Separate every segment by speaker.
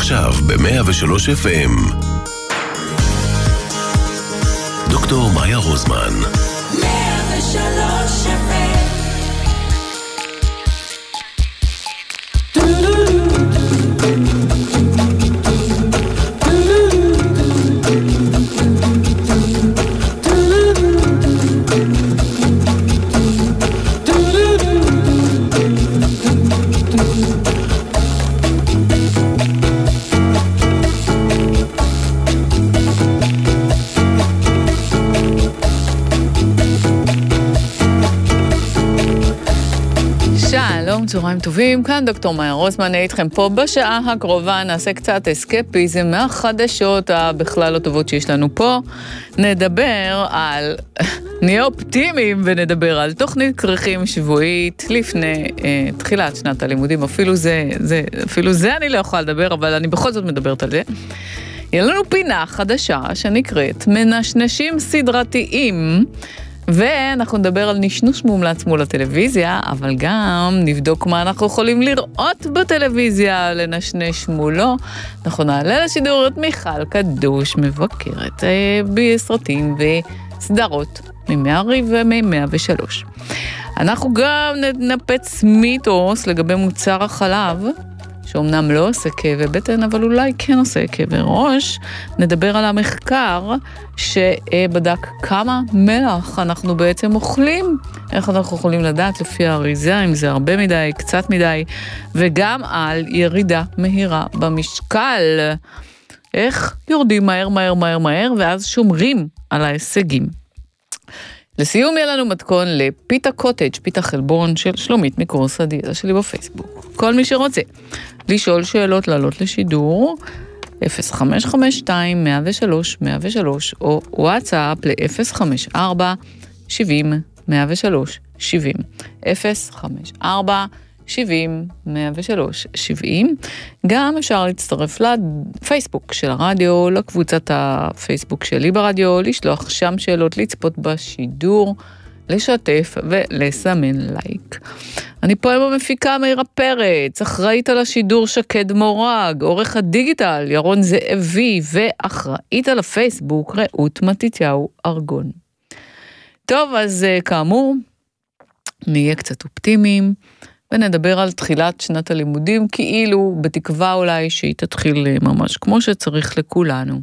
Speaker 1: עכשיו ב-103 FM. דוקטור מאיה רוזמן. 103 FM.
Speaker 2: צהריים טובים, כאן דוקטור מאיה רוזמן, נהיה איתכם פה בשעה הקרובה, נעשה קצת אסקפיזם מהחדשות הבכלל לא טובות שיש לנו פה, נדבר על, נהיה אופטימיים ונדבר על תוכנית כרכים שבועית לפני תחילת שנת הלימודים, אפילו זה אני לא יכולה לדבר, אבל אני בכל זאת מדברת על זה. יהיה לנו פינה חדשה שנקראת מנשנשים סדרתיים, ואנחנו נדבר על נשנוש מומלץ מול הטלוויזיה, אבל גם נבדוק מה אנחנו יכולים לראות בטלוויזיה, לנשנש מולו. אנחנו נעלה לשידור את מיכל קדוש, מבקרת בסרטים וסדרות מ-100 ו-103. אנחנו גם ננפץ מיתוס לגבי מוצר החלב, שאומנם לא עושה כאבי בטן, אבל אולי כן עושה כאבי ראש. נדבר על המחקר שבדק כמה מלח אנחנו בעצם אוכלים, איך אנחנו יכולים לדעת לפי האריזה, אם זה הרבה מדי, קצת מדי, וגם על ירידה מהירה במשקל. איך יורדים מהר, ואז שומרים על ההישגים. לסיום יהיה לנו מתכון לפיתה קוטג', פיתה חלבון של שלומית מקורס הדיאטה שלי בפייסבוק. כל מי שרוצה לשאול שאלות, לעלות לשידור, 0552-103-103, או וואטסאפ ל-054-70-103-70. 054-70-103-70. גם אפשר להצטרף לפייסבוק של הרדיו, לקבוצת הפייסבוק שלי ברדיו, לשלוח שם שאלות, לצפות בשידור, לשתף ולסמן לייק. אני פה עם המפיקה מאירה פרץ, אחראית על השידור שקד מורג, עורך הדיגיטל ירון זאבי, ואחראית על הפייסבוק רעות מתתיהו ארגון. טוב, אז כאמור, נהיה קצת אופטימיים, ונדבר על תחילת שנת הלימודים, כאילו בתקווה אולי שהיא תתחיל ממש כמו שצריך לכולנו.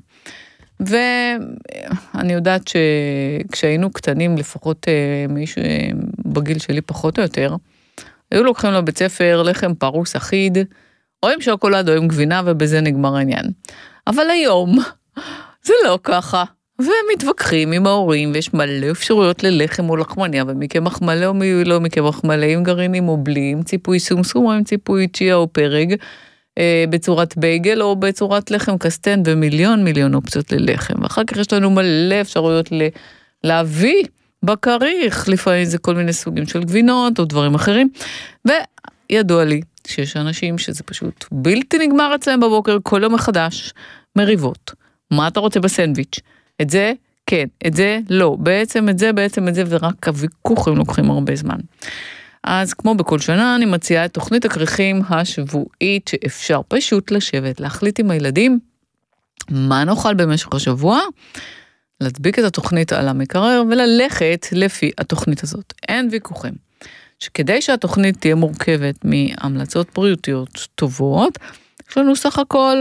Speaker 2: ואני יודעת שכשהיינו קטנים, לפחות מישהו בגיל שלי פחות או יותר, היו לוקחים לבית ספר לחם פרוס אחיד, או עם שוקולד או עם גבינה, ובזה נגמר העניין. אבל היום זה לא ככה, ומתווכחים עם ההורים, ויש מלא אפשרויות ללחם או לחמניה, ומקמח מלא או לא מקמח מלא, עם גרעינים או בלי, עם ציפוי סומסום או עם ציפוי צ'יה או פרג, בצורת בייגל או בצורת לחם קסטן, ומיליון אופציות ללחם. ואחר כך יש לנו מלא אפשרויות להביא בקריך, לפעמים זה כל מיני סוגים של גבינות או דברים אחרים, וידוע לי שיש אנשים שזה פשוט בלתי נגמר אצלם בבוקר, כל יום מחדש, מריבות. מה אתה רוצה בסנדוויץ'? את זה? כן. את זה? לא. בעצם את זה, ורק הוויכוחים לוקחים הרבה זמן. אז כמו בכל שנה, אני מציעה את תוכנית הכרכים השבועית, שאפשר פשוט לשבת, להחליט עם הילדים מה נאכל במשך השבוע, להדביק את התוכנית על המקרר, וללכת לפי התוכנית הזאת. אין ויכוחים. שכדי שהתוכנית תהיה מורכבת מהמלצות בריאותיות טובות, יש לנו סך הכל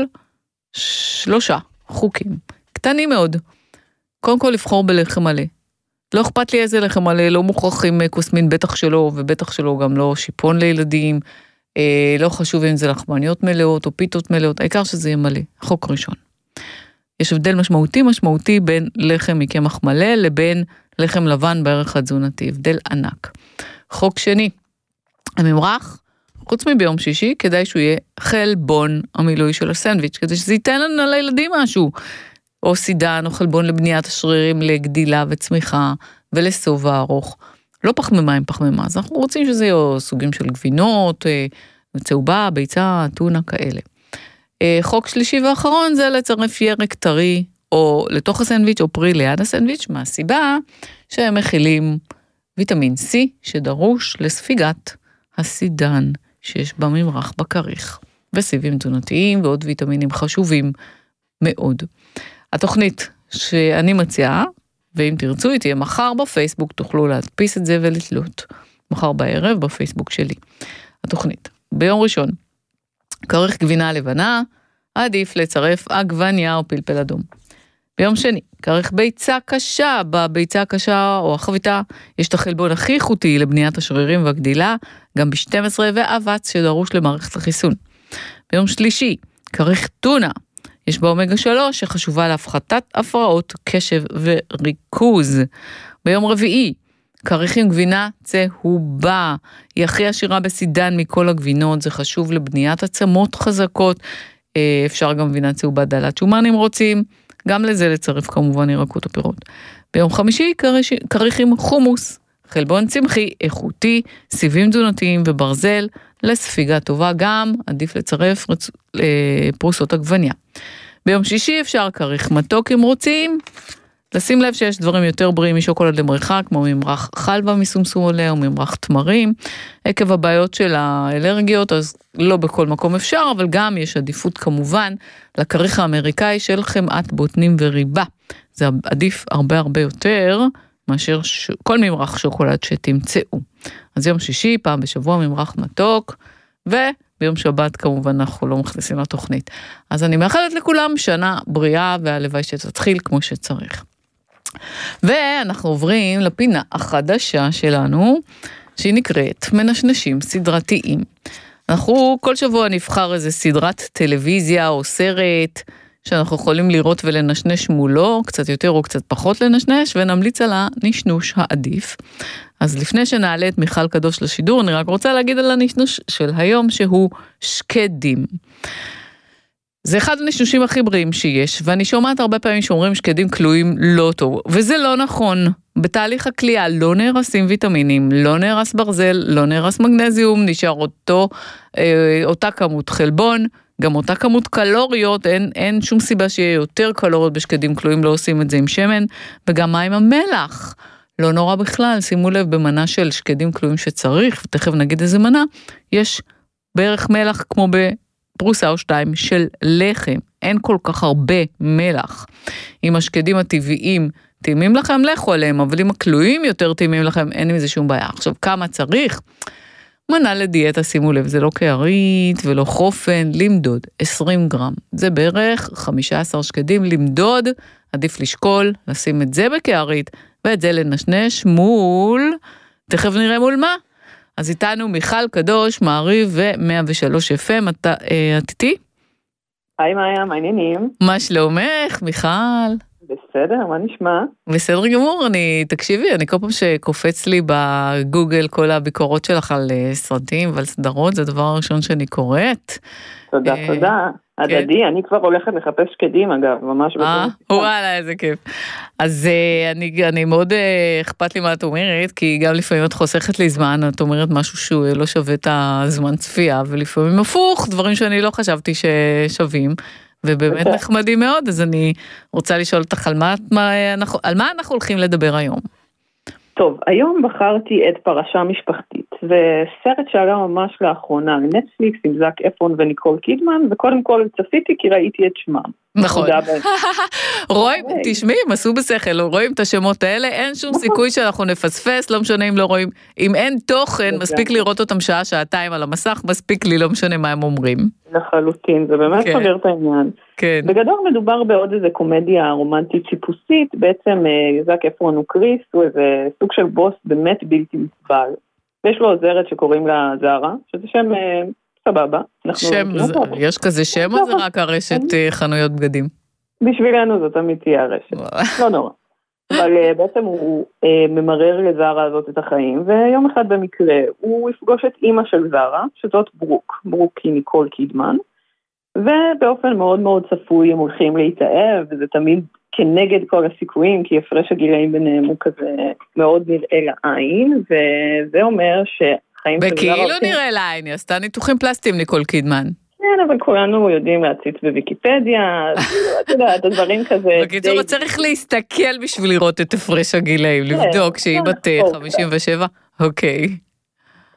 Speaker 2: 3 חוקים, קטנים מאוד. קודם כל לבחור בלחם מלא. לא אכפת לי איזה לחם מלא, לא מוכרחים קוסמין, בטח שלא, ובטח שלא גם לא שיפון לילדים, לא חשוב אם זה לחמניות מלאות או פיתות מלאות, העיקר שזה יהיה מלא, חוק ראשון. יש הבדל משמעותי בין לחם מקמח מלא לבין לחם לבן בערך התזונתי, הבדל ענק. חוק שני, הממרח, חוץ מביום שישי, כדאי שהוא יהיה חלבון המילוי של הסנדוויץ', כדי שזה ייתן לנו לילדים משהו, או סידן, או חלבון לבניית השרירים, לגדילה וצמיחה, ולסובה ארוך. לא פחמימה עם פחמימה, אז אנחנו רוצים שזה יהיו סוגים של גבינות, צהובה, ביצה, טונה, כאלה. חוק שלישי ואחרון זה לצרף ירק טרי, או לתוך הסנדוויץ' או פרי ליד הסנדוויץ', מהסיבה שהם מכילים ויטמין C, שדרוש לספיגת הסידן שיש בממרח בכריך. וסיבים תזונתיים ועוד ויטמינים חשובים מאוד. התוכנית שאני מציעה, ואם תרצו, היא תהיה מחר בפייסבוק, תוכלו להדפיס את זה ולתלות. מחר בערב בפייסבוק שלי. התוכנית. ביום ראשון, כריך גבינה לבנה, עדיף לצרף עגבניה או פלפל אדום. ביום שני, כריך ביצה קשה, בביצה הקשה או החביתה, יש את החלבון הכי איכותי לבניית השרירים והגדילה, גם ב-12 ואבץ שדרוש למערכת החיסון. ביום שלישי, כריך טונה, יש בה אומגה 3 שחשובה להפחתת הפרעות קשב וריכוז. ביום רביעי, כריך עם גבינה צהובה, היא הכי עשירה בסידן מכל הגבינות, זה חשוב לבניית עצמות חזקות, אפשר גם גבינה צהובה דלת שומן אם רוצים, גם לזה לצרף כמובן ירקות ופירות. ביום חמישי, כריך עם חומוס, חלבון צמחי, איכותי, סיבים תזונתיים וברזל, לספיגה טובה גם, עדיף לצרף פרוסות עגבניה. ביום שישי אפשר כריך מתוק אם רוצים, לשים לב שיש דברים יותר בריאים משוקולד למריחה, כמו ממרח חלבה מסומסום עולה, או ממרח תמרים, עקב הבעיות של האלרגיות, אז לא בכל מקום אפשר, אבל גם יש עדיפות כמובן, לכריך האמריקאי של חמאת בוטנים וריבה. זה עדיף הרבה הרבה יותר, מאשר כל ממרח שוקולד שתמצאו. אז יום שישי, פעם בשבוע ממרח מתוק, וביום שבת כמובן אנחנו לא מכניסים לתוכנית. אז אני מאחלת לכולם שנה בריאה, והלוואי שתתחיל כמו שצריך. ואנחנו עוברים לפינה החדשה שלנו, שהיא נקראת מנשנשים סדרתיים. אנחנו כל שבוע נבחר איזה סדרת טלוויזיה או סרט, שאנחנו יכולים לראות ולנשנש מולו, קצת יותר או קצת פחות לנשנש, ונמליץ על הנשנוש העדיף. אז לפני שנעלה את מיכל קדוש לשידור, אני רק רוצה להגיד על הנשנוש של היום, שהוא שקדים. זה אחד הנשנושים הכי בריאים שיש, ואני שומעת הרבה פעמים שאומרים שקדים כלואים לא טוב, וזה לא נכון. בתהליך הכלייה לא נהרסים ויטמינים, לא נהרס ברזל, לא נהרס מגנזיום, נשאר אותה כמות חלבון, גם אותה כמות קלוריות, אין שום סיבה שיהיה יותר קלוריות בשקדים כלואים, לא עושים את זה עם שמן, וגם מים המלח, לא נורא בכלל, שימו לב במנה של שקדים כלואים שצריך, ותכף נגיד איזה מנה, יש בערך מלח כמו בפרוסה או 2 של לחם, אין כל כך הרבה מלח. אם השקדים הטבעיים טעימים לכם, לכו עליהם, אבל אם הכלואים יותר טעימים לכם, אין עם זה שום בעיה. עכשיו, כמה צריך? מנה לדיאטה, שימו לב, זה לא קערית ולא חופן, למדוד 20 גרם. זה בערך 15 שקדים, למדוד, עדיף לשקול, לשים את זה בקערית, ואת זה לנשנש מול, תכף נראה מול מה. אז איתנו מיכל קדוש, מעריב ו-103 FM, את איתי?
Speaker 3: היי מאיה, מה העניינים?
Speaker 2: מה שלומך, מיכל?
Speaker 3: בסדר, מה נשמע?
Speaker 2: בסדר גמור, תקשיבי, אני כל פעם שקופץ לי בגוגל כל הביקורות שלך על סרטים ועל סדרות, זה הדבר הראשון שאני קוראת.
Speaker 3: תודה, תודה. הדדי, אני כבר הולכת לחפש שקדים אגב, ממש
Speaker 2: וואלה, איזה כיף. אז אני מאוד אכפת לי מה את אומרת, כי גם לפעמים את חוסכת לי זמן, את אומרת משהו שהוא לא שווה את הזמן צפייה, ולפעמים הפוך, דברים שאני לא חשבתי ששווים, ובאמת נחמדים מאוד, אז אני רוצה לשאול אותך על מה אנחנו הולכים לדבר היום.
Speaker 3: טוב, היום בחרתי את פרשה משפחתית, וסרט שעלה ממש לאחרונה לנטפליקס עם זק אפרון וניקול קידמן, וקודם כל צפיתי כי ראיתי את שמם.
Speaker 2: נכון. רואים, תשמעי, הם עשו בשכל, רואים את השמות האלה, אין שום סיכוי שאנחנו נפספס, לא משנה אם לא רואים, אם אין תוכן, מספיק לראות אותם שעה, שעתיים על המסך, מספיק לי, לא משנה מה הם אומרים.
Speaker 3: לחלוטין, זה באמת סוגר את העניין.
Speaker 2: כן.
Speaker 3: בגדול מדובר בעוד איזה קומדיה רומנטית טיפוסית, בעצם זק אפרון הוא קריס, הוא איזה סוג של בוס באמת בלתי נסבל. ויש לו עוזרת שקוראים לה זרה, שזה שם סבבה.
Speaker 2: יש כזה שם או זה רק הרשת חנויות בגדים?
Speaker 3: בשבילנו זאת תמיד תהיה הרשת, לא נורא. אבל בעצם הוא ממרר לזרה הזאת את החיים, ויום אחד במקרה הוא יפגוש את אמא של זרה, שזאת ברוק היא ניקול קידמן, ובאופן מאוד מאוד צפוי הם הולכים להתאהב, וזה תמיד כנגד כל הסיכויים, כי הפרש הגילאים ביניהם הוא כזה מאוד נראה לעין, וזה אומר שחיים של זרה...
Speaker 2: וכאילו נראה לעין, היא עשתה ניתוחים פלסטיים ניקול קידמן.
Speaker 3: כן, אבל כולנו יודעים להציץ בוויקיפדיה, אתה יודע, את הדברים כזה...
Speaker 2: בקיצור, צריך להסתכל בשביל לראות את הפרש הגילאים, לבדוק שהיא בת 57, אוקיי.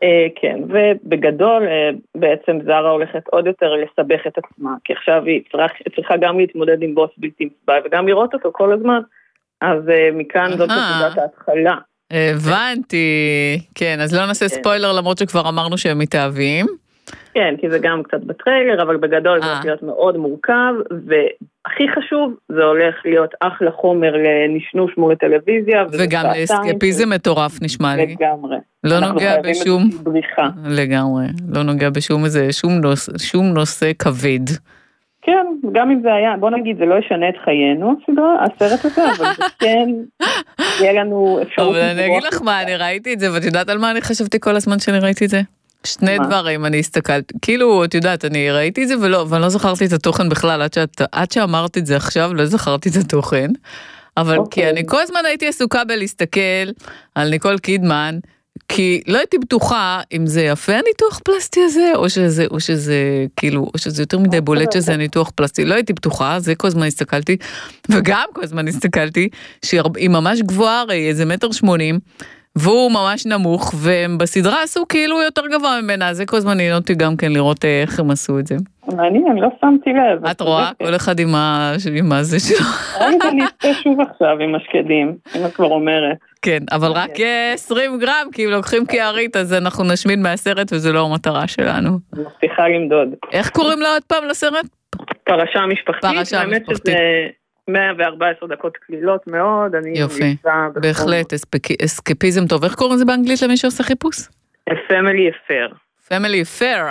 Speaker 3: כן, ובגדול בעצם זרה הולכת עוד יותר לסבך את עצמה, כי עכשיו היא צריכה גם להתמודד עם בוס בלתי נסבל, וגם לראות אותו כל הזמן, אז מכאן זאת נקודת ההתחלה.
Speaker 2: הבנתי, כן, אז לא נעשה ספוילר למרות שכבר אמרנו שהם מתאהבים.
Speaker 3: כן, כי זה גם קצת בטריילר, אבל בגדול זה הולך להיות מאוד מורכב, והכי חשוב, זה הולך להיות אחלה חומר לנשנוש מול הטלוויזיה.
Speaker 2: וגם לאסקפיזם מטורף נשמע לי.
Speaker 3: לגמרי.
Speaker 2: לא נוגע בשום...
Speaker 3: בריחה.
Speaker 2: לגמרי. לא נוגע בשום איזה, שום נושא כבד.
Speaker 3: כן, גם אם זה היה, בוא נגיד, זה לא ישנה את חיינו, הסרט הזה, אבל זה כן, יהיה לנו אפשרות...
Speaker 2: אבל אני אגיד לך מה, אני ראיתי את זה, ואת יודעת על מה אני חשבתי כל הזמן שאני ראיתי את זה? שני דברים, אני הסתכלתי, כאילו, את יודעת, אני ראיתי את זה ואני לא זכרתי את התוכן בכלל, עד שאמרתי את זה עכשיו, לא זכרתי את התוכן, אבל כי אני כל הזמן הייתי עסוקה בלהסתכל על ניקול קידמן, כי לא הייתי בטוחה אם זה יפה הניתוח פלסטי הזה, או שזה כאילו, או שזה יותר מדי בולט שזה ניתוח פלסטי, לא הייתי בטוחה, זה כל הזמן הסתכלתי, וגם כל הזמן הסתכלתי, שהיא ממש גבוהה, הרי איזה 1.80 מטר, והוא ממש נמוך, והם בסדרה עשו כאילו יותר גבוה ממנה, זה כל הזמן עניין אותי גם כן לראות איך הם עשו את זה.
Speaker 3: מעניין, לא שמתי לב.
Speaker 2: את רואה? כל אחד עם מה זה שלו.
Speaker 3: אני אצפה שוב עכשיו עם משקדים, אם את כבר אומרת.
Speaker 2: כן, אבל רק 20 גרם, כי אם לוקחים קערית, אז אנחנו נשמיד מהסרט, וזה לא המטרה שלנו.
Speaker 3: מבטיחה למדוד.
Speaker 2: איך קוראים לה עוד פעם לסרט?
Speaker 3: פרשה משפחתית.
Speaker 2: פרשה משפחתית.
Speaker 3: 114 דקות כלילות מאוד,
Speaker 2: יופי, בהחלט, אסקפיזם טוב. איך קוראים זה באנגלית למי שעושה חיפוש?
Speaker 3: Family Affair.
Speaker 2: Family Affair,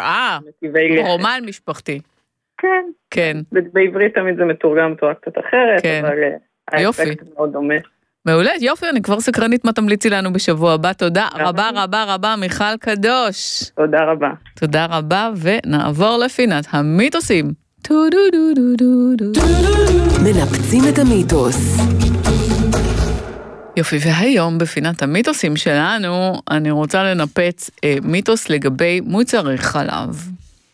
Speaker 2: רומן משפחתי.
Speaker 3: כן.
Speaker 2: כן.
Speaker 3: בעברית תמיד זה מתורגם תורה קצת אחרת, אבל האפקט מאוד דומה.
Speaker 2: מעולה, יופי, אני כבר סקרנית מה תמליצי לנו בשבוע הבא. תודה רבה רבה רבה, מיכל קדוש.
Speaker 3: תודה רבה.
Speaker 2: תודה רבה, ונעבור לפינת המיתוסים.
Speaker 4: מנפצים את המיתוס.
Speaker 2: יופי, והיום בפינת המיתוסים שלנו, אני רוצה לנפץ מיתוס לגבי מוצרי חלב.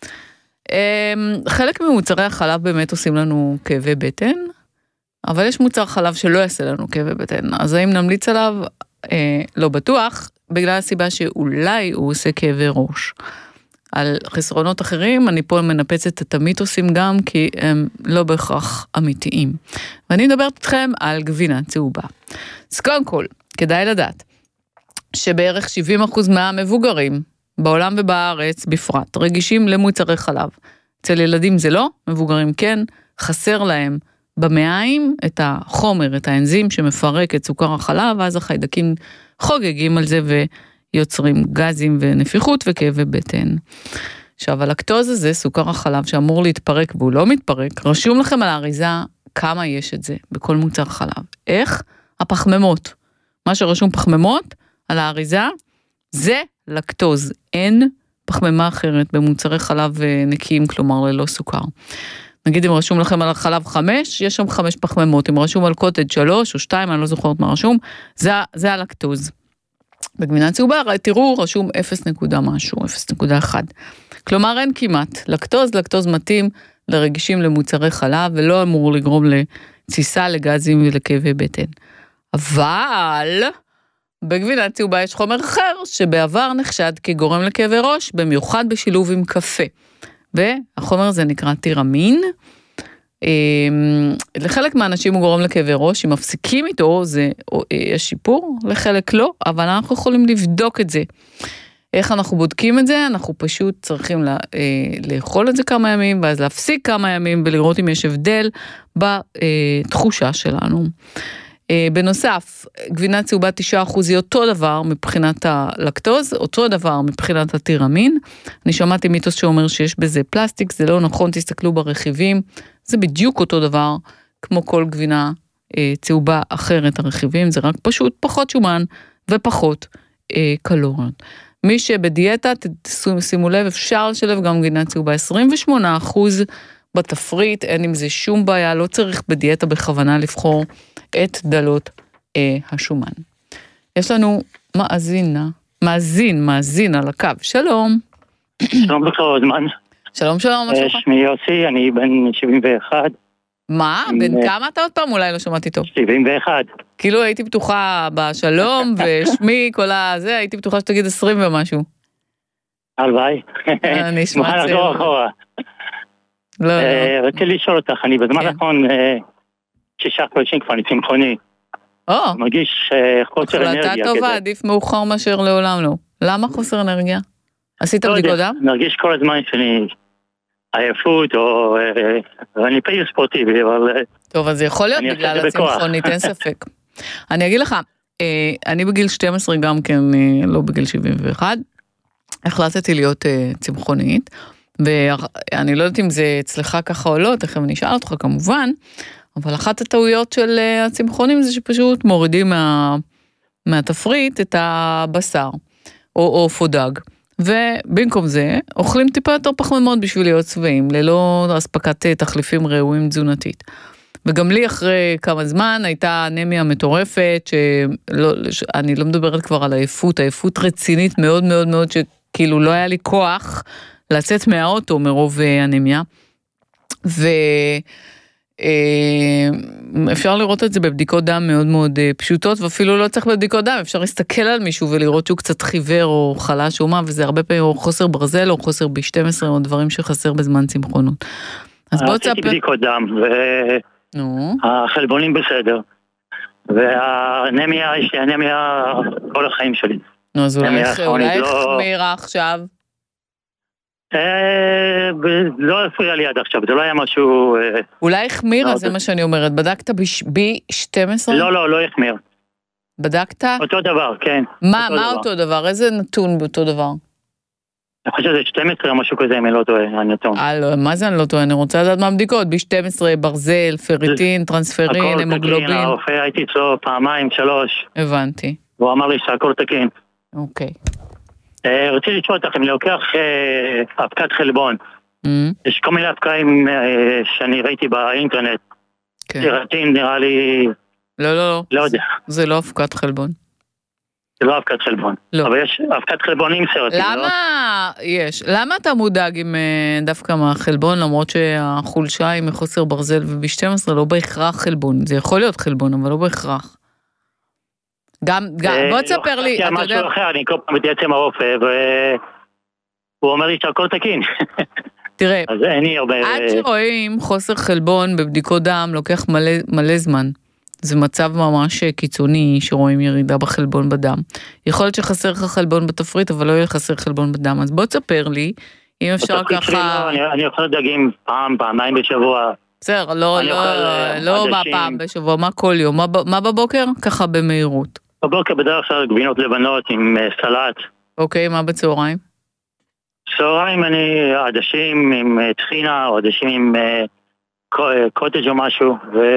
Speaker 2: חלק ממוצרי החלב באמת עושים לנו כאבי בטן, אבל יש מוצר חלב שלא יעשה לנו כאבי בטן, אז האם נמליץ עליו? לא בטוח, בגלל הסיבה שאולי הוא עושה כאבי ראש. על חסרונות אחרים, אני פה מנפצת את המיתוסים גם, כי הם לא בהכרח אמיתיים. ואני מדברת איתכם על גבינה צהובה. אז קודם כל, כדאי לדעת, שבערך 70% מהמבוגרים, בעולם ובארץ בפרט, רגישים למוצרי חלב. אצל ילדים זה לא, מבוגרים כן, חסר להם במעיים את החומר, את האנזים שמפרק את סוכר החלב, ואז החיידקים חוגגים על זה ויוצרים גזים ונפיחות וכאבי בטן. עכשיו, הלקטוז הזה, סוכר החלב שאמור להתפרק והוא לא מתפרק, רשום לכם על האריזה כמה יש את זה בכל מוצר חלב. איך? הפחממות. מה שרשום פחממות על האריזה, זה לקטוז. אין פחממה אחרת במוצרי חלב נקיים, כלומר ללא סוכר. נגיד אם רשום לכם על החלב 5, יש שם 5 פחממות, אם רשום על קוטג' 3 או 2, אני לא זוכרת מה רשום, זה הלקטוז. בגבינה צהובה, תראו, רשום 0 נקודה משהו, 0.1. כלומר אין כמעט. לקטוז מתאים לרגישים למוצרי חלב, ולא אמור לגרום לתסיסה, לגזים ולכאבי בטן. אבל בגבינה צהובה יש חומר אחר, שבעבר נחשד כגורם לכאבי ראש, במיוחד בשילוב עם קפה. והחומר הזה נקרא טירמין. לחלק מהאנשים הוא גורם לכאבי ראש, אם מפסיקים איתו, יש שיפור, לחלק לא, אבל אנחנו יכולים לבדוק את זה. איך אנחנו בודקים את זה? אנחנו פשוט צריכים לאכול את זה כמה ימים, ואז להפסיק כמה ימים, ולראות אם יש הבדל בתחושה שלנו. בנוסף, גבינה צהובה 9% היא אותו דבר מבחינת הלקטוז, אותו דבר מבחינת הטירמין. אני שמעתי מיתוס שאומר שיש בזה פלסטיק, זה לא נכון, תסתכלו ברכיבים, זה בדיוק אותו דבר כמו כל גבינה צהובה אחרת הרכיבים, זה רק פשוט פחות שומן ופחות קלוריות. מי שבדיאטה, שימו לב, אפשר לשלב גם גבינה צהובה 28% בתפריט, אין עם זה שום בעיה, לא צריך בדיאטה בכוונה לבחור את דלות השומן. יש לנו מאזין על הקו, שלום.
Speaker 5: שלום דוקטור רוזמן.
Speaker 2: שלום, מה שלומך?
Speaker 5: שמי יוסי, אני בן 71.
Speaker 2: מה? בן כמה אתה עוד פעם? אולי לא שמעתי טוב.
Speaker 5: 71.
Speaker 2: כאילו הייתי בטוחה בשלום ושמי, כל הזה, הייתי בטוחה שתגיד 20 ומשהו.
Speaker 5: הלוואי.
Speaker 2: נשמע
Speaker 5: מוכן
Speaker 2: צעיר.
Speaker 5: לחזור אחורה.
Speaker 2: לא.
Speaker 5: רציתי לשאול אותך, אני בזמן
Speaker 2: כן.
Speaker 5: האחרון 6 חודשים כבר, אני צמחוני. מרגיש חוסר אנרגיה כזה.
Speaker 2: החלטה טובה, עדיף מאוחר מאשר לעולם לא. למה חוסר אנרגיה? עשית בדיקות דם?
Speaker 5: מרגיש כל הזמן שאני עייפות, או אני פעיל ספורטיבי, אבל...
Speaker 2: טוב, אז יכול להיות
Speaker 5: אני
Speaker 2: בגלל
Speaker 5: עושה את זה בכוח.
Speaker 2: הצמחונית, אין ספק. אני אגיד לך, אני בגיל 12 גם כן, לא בגיל 71, החלטתי להיות צמחונית, ואני לא יודעת אם זה אצלך ככה או לא, תכף אני אשאל אותך כמובן, אבל אחת הטעויות של הצמחונים זה שפשוט מורידים מהתפריט את הבשר, או פודג. ובמקום זה, אוכלים טיפה יותר פחמימות בשביל להיות שבעים, ללא אספקת תחליפים ראויים תזונתית. וגם לי אחרי כמה זמן הייתה אנמיה מטורפת, שאני לא מדברת כבר על עייפות רצינית מאוד מאוד מאוד, שכאילו לא היה לי כוח לצאת מהאוטו מרוב אנמיה. אפשר לראות את זה בבדיקות דם מאוד מאוד פשוטות, ואפילו לא צריך בבדיקות דם, אפשר להסתכל על מישהו ולראות שהוא קצת חיוור או חלש או מה, וזה הרבה פעמים או חוסר ברזל או חוסר B12 או דברים שחסר בזמן צמחונות. אז בוא תספר.
Speaker 5: עשיתי בדיקות דם, והחלבונים בסדר, והאנמיה, יש לי אנמיה כל החיים שלי.
Speaker 2: נו, אז אולי החמירה עכשיו?
Speaker 5: לא הפריע לי עד עכשיו, זה לא היה משהו...
Speaker 2: אולי החמירה, זה מה שאני אומרת. בדקת ב-12?
Speaker 5: לא החמיר.
Speaker 2: בדקת?
Speaker 5: אותו דבר, כן.
Speaker 2: מה אותו דבר? איזה נתון באותו דבר?
Speaker 5: אני חושב שזה 12 או משהו כזה, אם אני לא טועה, הנתון.
Speaker 2: מה זה אני לא טועה? אני רוצה לדעת מה הבדיקות. B12, ברזל, פריטין, טרנספרין, המוגלובין.
Speaker 5: הרופא הייתי אצלו 2-3.
Speaker 2: הבנתי.
Speaker 5: והוא אמר לי שהכל תקין.
Speaker 2: אוקיי.
Speaker 5: רציתי לשאול אותך, אם אני לוקח אבקת חלבון, יש כל מיני אבקאים שאני ראיתי באינטרנט, סרטים נראה לי...
Speaker 2: לא.
Speaker 5: לא יודע.
Speaker 2: זה לא אבקת חלבון.
Speaker 5: זה לא אבקת חלבון.
Speaker 2: לא.
Speaker 5: אבל יש אבקת חלבון עם סרטים, לא?
Speaker 2: למה? יש. למה אתה מודאג עם דווקא מהחלבון, למרות שהחולשה היא מחוסר ברזל וב-12 לא בהכרח חלבון. זה יכול להיות חלבון, אבל לא בהכרח. גם, בוא תספר לי, אתה יודע...
Speaker 5: משהו אחר, אני כל פעם מתייעץ עם הרופא, והוא אומר לי שהכל תקין.
Speaker 2: תראה,
Speaker 5: אז אין לי הרבה...
Speaker 2: עד שרואים חוסר חלבון בבדיקות דם, לוקח מלא זמן. זה מצב ממש קיצוני שרואים ירידה בחלבון בדם. יכול להיות שחסר לך חלבון בתפריט, אבל לא יהיה חסר חלבון בדם. אז בוא תספר לי, אם אפשר ככה...
Speaker 5: אני אוכל דגים פעמיים בשבוע.
Speaker 2: בסדר, לא פעם בשבוע, מה כל יום? מה בבוקר? ככה במהירות.
Speaker 5: בבוקר בדרך כלל גבינות לבנות עם סלט.
Speaker 2: אוקיי, מה בצהריים?
Speaker 5: צהריים אני עדשים עם טחינה, או עדשים עם קוטג' או משהו,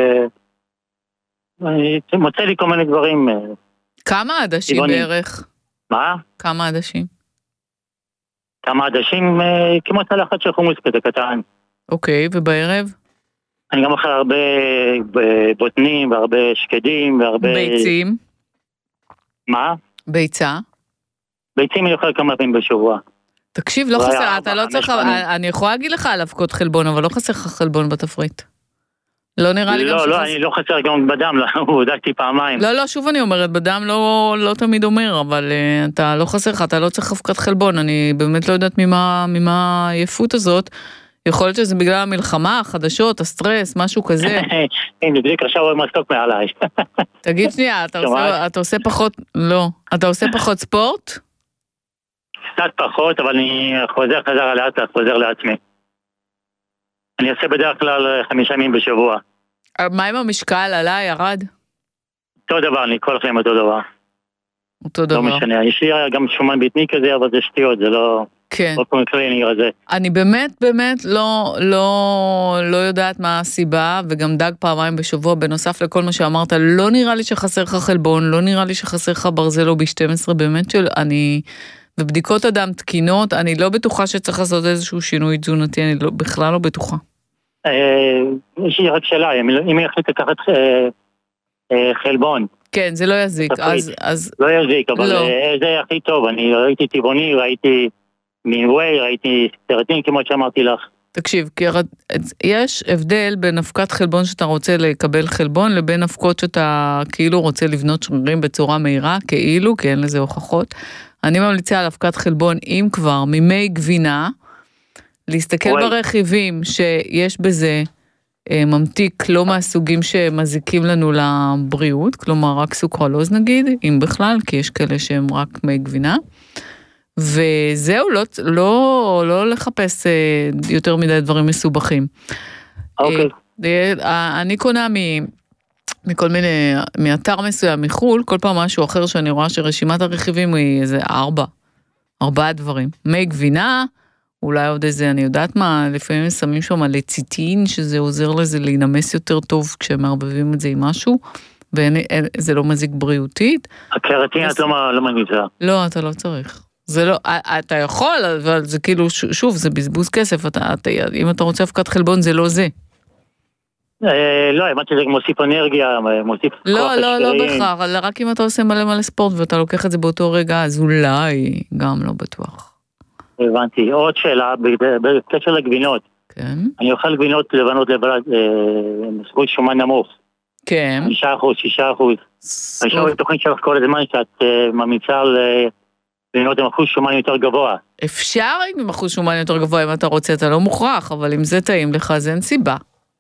Speaker 5: ואני מוצא לי כל מיני דברים.
Speaker 2: כמה עדשים בערך?
Speaker 5: מה?
Speaker 2: כמה עדשים?
Speaker 5: כמה עדשים? כמו צלחת של חומוס כזה קטן.
Speaker 2: אוקיי, ובערב?
Speaker 5: אני גם אוכל הרבה בוטנים והרבה שקדים והרבה...
Speaker 2: ביצים?
Speaker 5: מה?
Speaker 2: ביצה?
Speaker 5: ביצים אני אוכל כמה פעמים בשבוע.
Speaker 2: תקשיב, לא חסר, אתה לא צריך... אני יכולה להגיד לך על אבקות חלבון, אבל לא חסר לך חלבון בתפריט. לא נראה לי גם שחסר...
Speaker 5: לא, אני לא חסר גם בדם, הוא דקתי פעמיים.
Speaker 2: לא, שוב אני אומרת, בדם לא תמיד אומר, אבל אתה לא חסר לך, אתה לא צריך אבקת חלבון, אני באמת לא יודעת ממה העייפות הזאת, יכול להיות שזה בגלל המלחמה, החדשות, הסטרס, משהו כזה.
Speaker 5: הנה, דליק עכשיו הוא מסתוק מעליי.
Speaker 2: תגיד שנייה, אתה עושה פחות... לא. אתה עושה פחות ספורט?
Speaker 5: קצת פחות, אבל אני חוזר לעצמי. אני עושה בדרך כלל 5 ימים בשבוע.
Speaker 2: מה עם המשקל? עלה, ירד?
Speaker 5: אותו דבר, אני כל החיים אותו דבר.
Speaker 2: אותו דבר.
Speaker 5: לא משנה, יש לי גם שומן בטני כזה, אבל זה שטויות, זה לא...
Speaker 2: כן.
Speaker 5: לא כמו קליניר הזה.
Speaker 2: אני באמת לא יודעת מה הסיבה, וגם דג פעמיים בשבוע, בנוסף לכל מה שאמרת, לא נראה לי שחסר לך חלבון, לא נראה לי שחסר לך ברזל או B12, באמת ובדיקות הדם תקינות, אני לא בטוחה שצריך לעשות איזשהו שינוי תזונתי, אני בכלל לא בטוחה.
Speaker 5: יש לי רק שאלה, אם היא החליט לקחת חלבון.
Speaker 2: כן, זה לא יזיק.
Speaker 5: לא יזיק, אבל זה הכי טוב, אני ראיתי טבעוני, ראיתי מינווי, ראיתי סרטים כמו שאמרתי לך.
Speaker 2: תקשיב, יש הבדל בין אבקת חלבון שאתה רוצה לקבל חלבון, לבין אבקות שאתה כאילו רוצה לבנות שרירים בצורה מהירה, כאילו, כי אין לזה הוכחות. אני ממליצה על אבקת חלבון, אם כבר, ממי גבינה, להסתכל ברכיבים שיש בזה ממתיק לא מהסוגים שמזיקים לנו לבריאות, כלומר רק סוכרלוז נגיד, אם בכלל, כי יש כאלה שהם רק מי גבינה, וזהו, לא לחפש יותר מדי דברים מסובכים.
Speaker 5: אוקיי.
Speaker 2: אני קונה מכל מיני, מאתר מסוים מחול, כל פעם משהו אחר שאני רואה שרשימת הרכיבים היא איזה 4 דברים. מי גבינה, אולי עוד איזה, אני יודעת מה, לפעמים שמים שם לציטין, שזה עוזר לזה להינמס יותר טוב כשהם מערבבים את זה עם משהו, וזה לא מזיק בריאותית.
Speaker 5: הקרטין את לא ממליצה.
Speaker 2: לא, אתה לא צריך. זה לא, אתה יכול, אבל זה כאילו, שוב, זה בזבוז כסף, אם אתה רוצה אבקת חלבון, זה לא זה.
Speaker 5: לא, האמת שזה מוסיף אנרגיה, מוסיף כוח השרירים.
Speaker 2: לא בכך, רק אם אתה עושה מלא ספורט, ואתה לוקח את זה באותו רגע, אז אולי גם לא בטוח.
Speaker 5: הבנתי. עוד שאלה, בקשר לגבינות.
Speaker 2: כן.
Speaker 5: אני אוכל גבינות לבנות לבד, מספור שומן נמוך.
Speaker 2: כן.
Speaker 5: 5%, 6%. אני שואל בתוכנית שלך כל הזמן שאת ממליצה על גבינות עם אחוז שומן יותר גבוה.
Speaker 2: אפשר עם אחוז שומן יותר גבוה אם אתה רוצה, אתה לא מוכרח, אבל אם זה טעים לך, אז אין סיבה.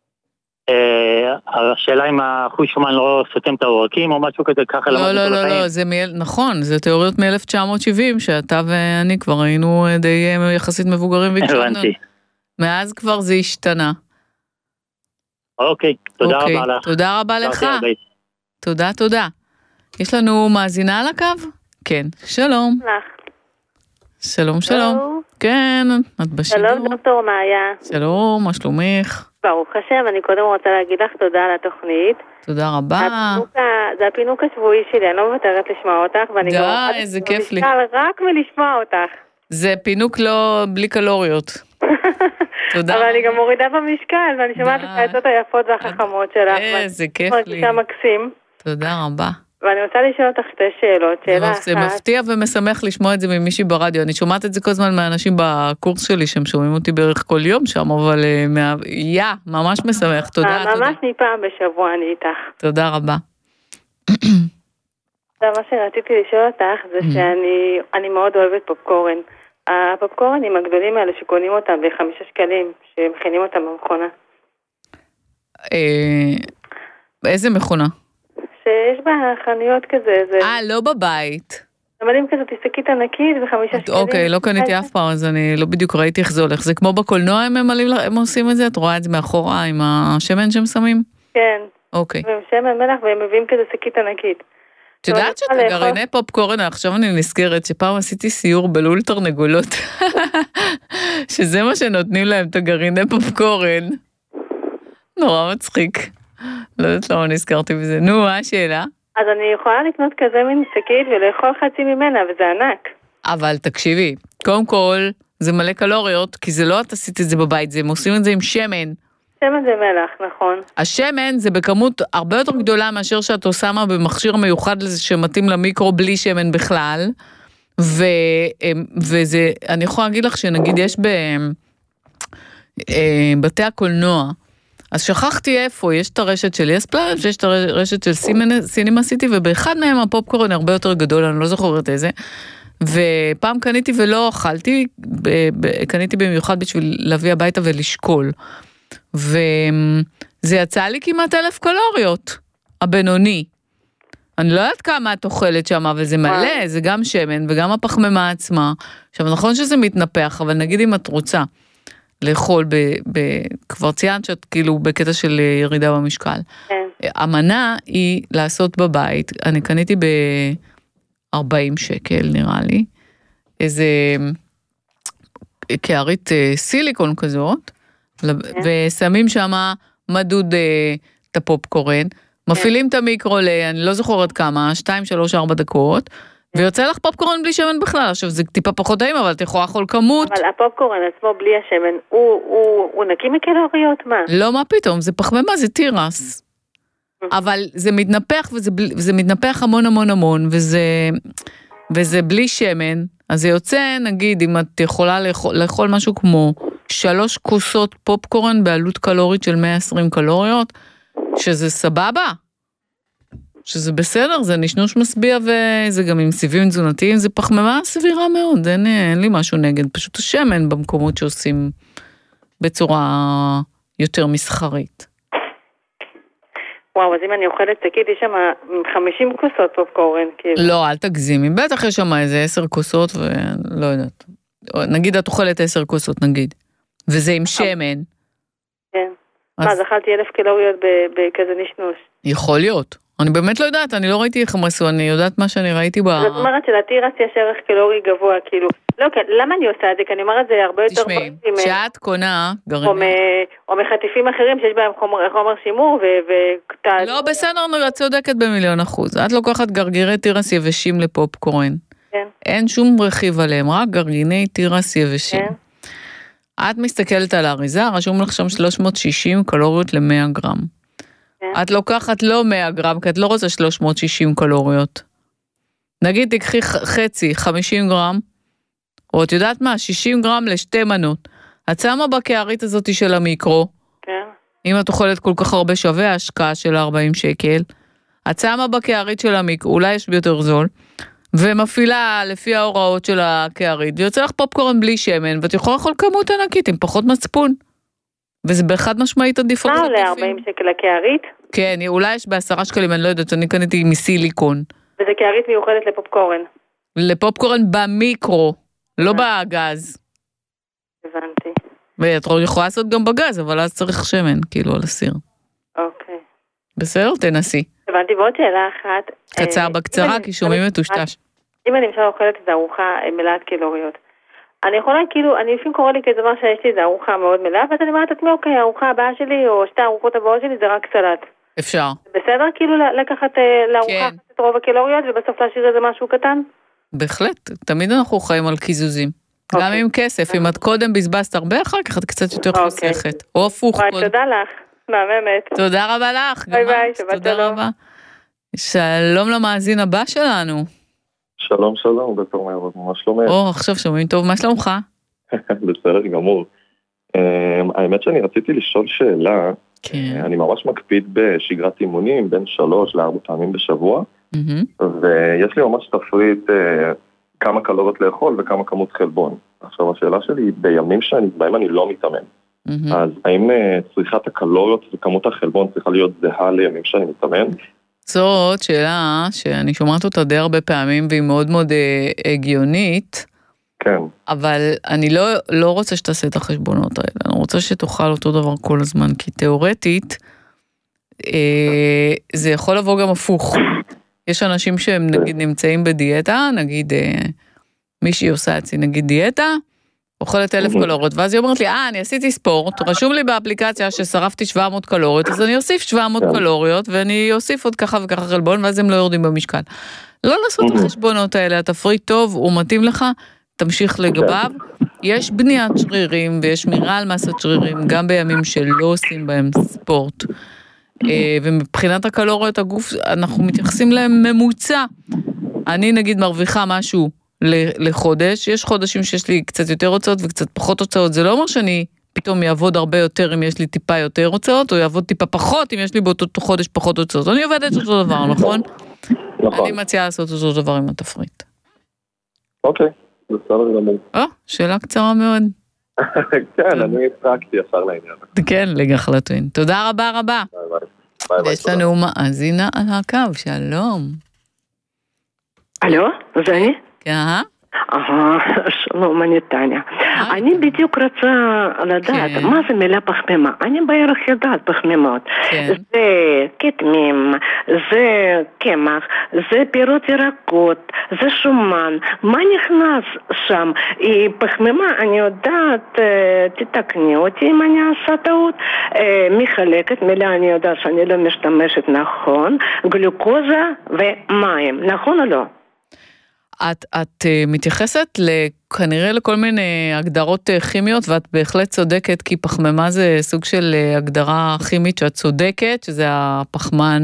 Speaker 5: השאלה אם האחוז שומן לא סותם את העורקים או משהו כזה ככה.
Speaker 2: לא, זה נכון, זה תיאוריות מ-1970 שאתה ואני כבר היינו די יחסית מבוגרים והקשבנו. מאז כבר זה השתנה.
Speaker 5: אוקיי, תודה רבה לך.
Speaker 2: תודה רבה לך. תודה. יש לנו מאזינה על הקו? כן, שלום. שלום. כן, את בשידור.
Speaker 6: שלום דוקטור מאיה.
Speaker 2: שלום, מה שלומך?
Speaker 6: ברוך השם, אני קודם רוצה להגיד לך תודה על התוכנית.
Speaker 2: תודה רבה.
Speaker 6: זה הפינוק השבועי שלי, אני לא מוותרת לשמוע אותך, ואני
Speaker 2: די, איזה כיף לי.
Speaker 6: רק מלשמוע אותך.
Speaker 2: זה פינוק לא בלי קלוריות. תודה.
Speaker 6: אבל אני גם מורידה במשקל, ואני שומעת את העצות היפות והחכמות שלך.
Speaker 2: איזה כיף לי.
Speaker 6: מרגישה מקסים.
Speaker 2: תודה רבה.
Speaker 6: ואני רוצה לשאול אותך 2 שאלות. שאלה אחת.
Speaker 2: זה מפתיע ומשמח לשמוע את זה ממישהי ברדיו. אני שומעת את זה כל הזמן מהאנשים בקורס שלי, שהם שומעים אותי בערך כל יום שם, אבל ממש משמח. תודה.
Speaker 6: ממש מפעם בשבוע אני איתך.
Speaker 2: תודה רבה.
Speaker 6: מה שרציתי לשאול אותך זה שאני מאוד אוהבת פופקורן. הפופקורנים הגדולים האלה שקונים אותם ב5 שקלים, שמכינים אותם במכונה.
Speaker 2: איזה מכונה?
Speaker 6: שיש בה חנויות כזה.
Speaker 2: לא בבית.
Speaker 6: עמדים כזה, תסתכית ענקית, זה 5 שקלים.
Speaker 2: אוקיי, לא קניתי אף פעם, אז אני לא בדיוק ראיתי איך זה הולך. זה כמו בקולנוע, הם עושים את זה? את רואה את זה מאחורה עם השמן שהם שמים?
Speaker 6: כן.
Speaker 2: אוקיי.
Speaker 6: והם שמן מלח, והם מביאים כזה שקית ענקית.
Speaker 2: את יודעת שאתה גרעיני פופקורן, עכשיו אני נזכרת שפעם עשיתי סיור בלול תרנגולות, שזה מה שנותנים להם את הגרעיני פופקורן. נורא מצחיק. לא יודעת למה נזכרתי בזה. נו, מה השאלה?
Speaker 6: אז אני יכולה לקנות כזה מין שקית ולאכול חצי ממנה, וזה ענק.
Speaker 2: אבל תקשיבי, קודם כל, זה מלא קלוריות, כי זה לא את עשית את זה בבית, הם עושים את זה עם שמן.
Speaker 6: שמן זה מלח, נכון.
Speaker 2: השמן זה בכמות הרבה יותר גדולה מאשר שאת עושה במכשיר מיוחד לזה שמתאים למיקרו בלי שמן בכלל, וזה, אני יכולה להגיד לך שנגיד יש בבתי הקולנוע, אז שכחתי איפה, יש את הרשת של יספלאב, ויש את הרשת של סינימה סיטי, ובאחד מהם הפופקורן הרבה יותר גדול, אני לא זוכרת איזה, ופעם קניתי ולא אכלתי, קניתי במיוחד בשביל להביא הביתה ולשקול, וזה יצא לי כמעט 1,000 קלוריות, הבינוני. אני לא יודעת כמה את אוכלת שם, אבל זה מלא, זה גם שמן וגם הפחמימה עצמה. עכשיו, נכון שזה מתנפח, אבל נגיד אם את רוצה לאכול, כבר ציינת שאת כאילו בקטע של ירידה במשקל. המנה היא לעשות בבית, אני קניתי ב-40 שקל נראה לי, איזה קערית סיליקון כזאת, ושמים שם מדוד את הפופקורן, מפעילים את המיקרו אני לא זוכרת כמה, 2, 3, 4 דקות, ויוצא לך פופקורן בלי שמן בכלל. עכשיו זה טיפה פחות טעים, אבל את יכולה לאכול כמות. אבל
Speaker 6: הפופקורן עצמו בלי השמן, הוא נקי מקלוריות, מה?
Speaker 2: לא, מה פתאום, זה פחמימה, זה תירס. אבל זה מתנפח, וזה מתנפח המון המון המון, וזה בלי שמן, אז זה יוצא, נגיד, אם את יכולה לאכול משהו כמו 3 כוסות פופקורן בעלות קלורית של 120 קלוריות, שזה סבבה. שזה בסדר, זה נשנוש משביע, וזה גם עם סיבים תזונתיים, זה פחמימה סבירה מאוד, אין לי משהו נגד, פשוט השמן במקומות שעושים בצורה יותר מסחרית.
Speaker 6: וואו, אז אם אני אוכלת, תגיד, יש שם 50 כוסות פופקורן, כאילו.
Speaker 2: לא, אל תגזימי, בטח יש שם איזה 10 כוסות, ולא יודעת. נגיד את אוכלת 10 כוסות, נגיד. וזה עם שמן.
Speaker 6: כן. אז אכלתי 1,000 קלוריות בכזה נשנוש.
Speaker 2: יכול להיות. אני באמת לא יודעת, אני לא ראיתי איך הם עשו, אני יודעת מה שאני ראיתי
Speaker 6: זאת אומרת שלתירס יש ערך קלורי גבוה, כאילו. לא, כן, למה אני עושה את זה? כי אני אומרת, זה הרבה יותר...
Speaker 2: תשמעי, שאת קונה גרעינים.
Speaker 6: או מחטיפים אחרים שיש בהם חומר שימור
Speaker 2: לא, בסדר, את צודקת ב1,000,000%. את לוקחת גרגירי תירס יבשים לפופקורן.
Speaker 6: כן.
Speaker 2: אין שום רכיב עליהם, רק גרגיני תירס יבשים.
Speaker 6: כן.
Speaker 2: את מסתכלת על האריזה, רשום לך שם 360 קלוריות ל-100 גרם. את לוקחת לא 100 גרם, כי את לא רוצה 360 קלוריות. נגיד תקחי חצי, 50 גרם, או את יודעת מה, 60 גרם לשתי מנות. את שמה בקערית הזאת של המיקרו,
Speaker 6: כן.
Speaker 2: אם את אוכלת כל כך הרבה שווה, השקעה של 40 שקל, את שמה בקערית של המיקרו, אולי יש ביותר זול, ומפעילה לפי ההוראות של הקערית, ויוצא לך פופקורן בלי שמן, ואת יכולה לאכול כמות ענקית עם פחות מצפון. וזה באחד משמעית עדיף.
Speaker 6: מה עולה 40 שקל לקערית?
Speaker 2: כן, אולי יש ב10 שקלים, אני לא יודעת, אני קניתי מסיליקון.
Speaker 6: וזה קערית מיוחדת לפופקורן?
Speaker 2: לפופקורן במיקרו, לא בגז.
Speaker 6: הבנתי.
Speaker 2: ואת יכולה לעשות גם בגז, אבל אז צריך שמן, כאילו, על הסיר.
Speaker 6: אוקיי.
Speaker 2: בסדר, תנסי.
Speaker 6: הבנתי, ועוד שאלה אחת.
Speaker 2: קצר בקצרה, כי שומעים מטושטש.
Speaker 6: אם אני למשל אוכלת את הארוחה מלאת קלוריות, אני יכולה, כאילו, אני לפעמים קורא לי כדבר שיש לי איזו ארוחה מאוד מלאה, ואז אני אומרת, אוקיי, הארוחה הבאה שלי, או שתי הארוחות הבאות שלי, זה רק סלט.
Speaker 2: אפשר.
Speaker 6: בסדר, כאילו, לקחת לארוחה את רוב הקלוריות, ובסוף להשאיר איזה משהו קטן?
Speaker 2: בהחלט, תמיד אנחנו חיים על קיזוזים. גם עם כסף, אם את קודם בזבזת הרבה, אחר כך את קצת יותר חוסכת. או הפוך.
Speaker 6: תודה לך, מהממת.
Speaker 2: תודה רבה לך.
Speaker 6: ביי ביי, שבת שלום.
Speaker 2: שלום למאזין הבא שלנו.
Speaker 7: שלום, שלום, דוקטור מאיר רוזמן, מה שלומך?
Speaker 2: עכשיו שומעים טוב, מה שלומך?
Speaker 7: בסדר גמור. האמת שאני רציתי לשאול שאלה, אני ממש מקפיד בשגרת אימונים, בין 3 ל4 פעמים בשבוע, ויש לי ממש תפריט כמה קלוריות לאכול וכמה כמות חלבון. עכשיו השאלה שלי, בימים בהם אני לא מתאמן, אז האם צריכת הקלוריות וכמות החלבון צריכה להיות זהה לימים שאני מתאמן?
Speaker 2: זאת שאלה שאני שומעת אותה די הרבה פעמים, והיא מאוד מאוד הגיונית,
Speaker 7: כן.
Speaker 2: אבל אני לא רוצה שתעשה את החשבונות האלה, אני רוצה שתאכל אותו דבר כל הזמן, כי תיאורטית, זה יכול לבוא גם הפוך. יש אנשים שהם נגיד נמצאים בדיאטה, נגיד מישהי עושה אצלי נגיד דיאטה, אוכלת 1,000 קלוריות, ואז היא אומרת לי, אני עשיתי ספורט, רשום לי באפליקציה ששרפתי 700 קלוריות, אז אני אוסיף 700 קלוריות, ואני אוסיף עוד ככה וככה חלבון, ואז הם לא יורדים במשקל. לא לעשות את החשבונות האלה, התפריט טוב, הוא מתאים לך, תמשיך לגביו. יש בניית שרירים, ויש שמירה על מסת שרירים, גם בימים שלא עושים בהם ספורט. ומבחינת הקלוריות הגוף, אנחנו מתייחסים להם ממוצע. אני נגיד מרוויחה משהו, לחודש, יש חודשים שיש לי קצת יותר הוצאות וקצת פחות הוצאות, זה לא אומר שאני פתאום יעבוד הרבה יותר אם יש לי טיפה יותר הוצאות, או יעבוד טיפה פחות אם יש לי באותו חודש פחות הוצאות, אני עובדת אותו דבר, נכון?
Speaker 7: נכון.
Speaker 2: אני מציעה לעשות אותו דבר עם התפריט.
Speaker 7: אוקיי, בסדר גמור.
Speaker 2: שאלה קצרה מאוד.
Speaker 7: כן, אני הפרקתי ישר לעניין.
Speaker 2: כן, לגחלטוין. תודה רבה רבה.
Speaker 7: ביי ביי.
Speaker 2: יש לנו מאזינה על הקו, שלום.
Speaker 8: אלו, זה אני?
Speaker 2: כן.
Speaker 8: שלום, אני טניה. אני בדיוק רוצה לדעת, מה זה מילה פחמימה? אני בערך יודעת פחמימות. זה כתמים, זה קמח, זה פירות ירקות, זה שומן. מה נכנס שם? פחמימה, אני יודעת, תתקני אותי אם אני עושה טעות, מחלקת, מילה אני יודעת שאני לא משתמשת נכון, גלוקוזה ומים, נכון או לא?
Speaker 2: את מתייחסת כנראה לכל מיני הגדרות כימיות, ואת בהחלט צודקת, כי פחמימה זה סוג של הגדרה כימית שאת צודקת, שזה הפחמן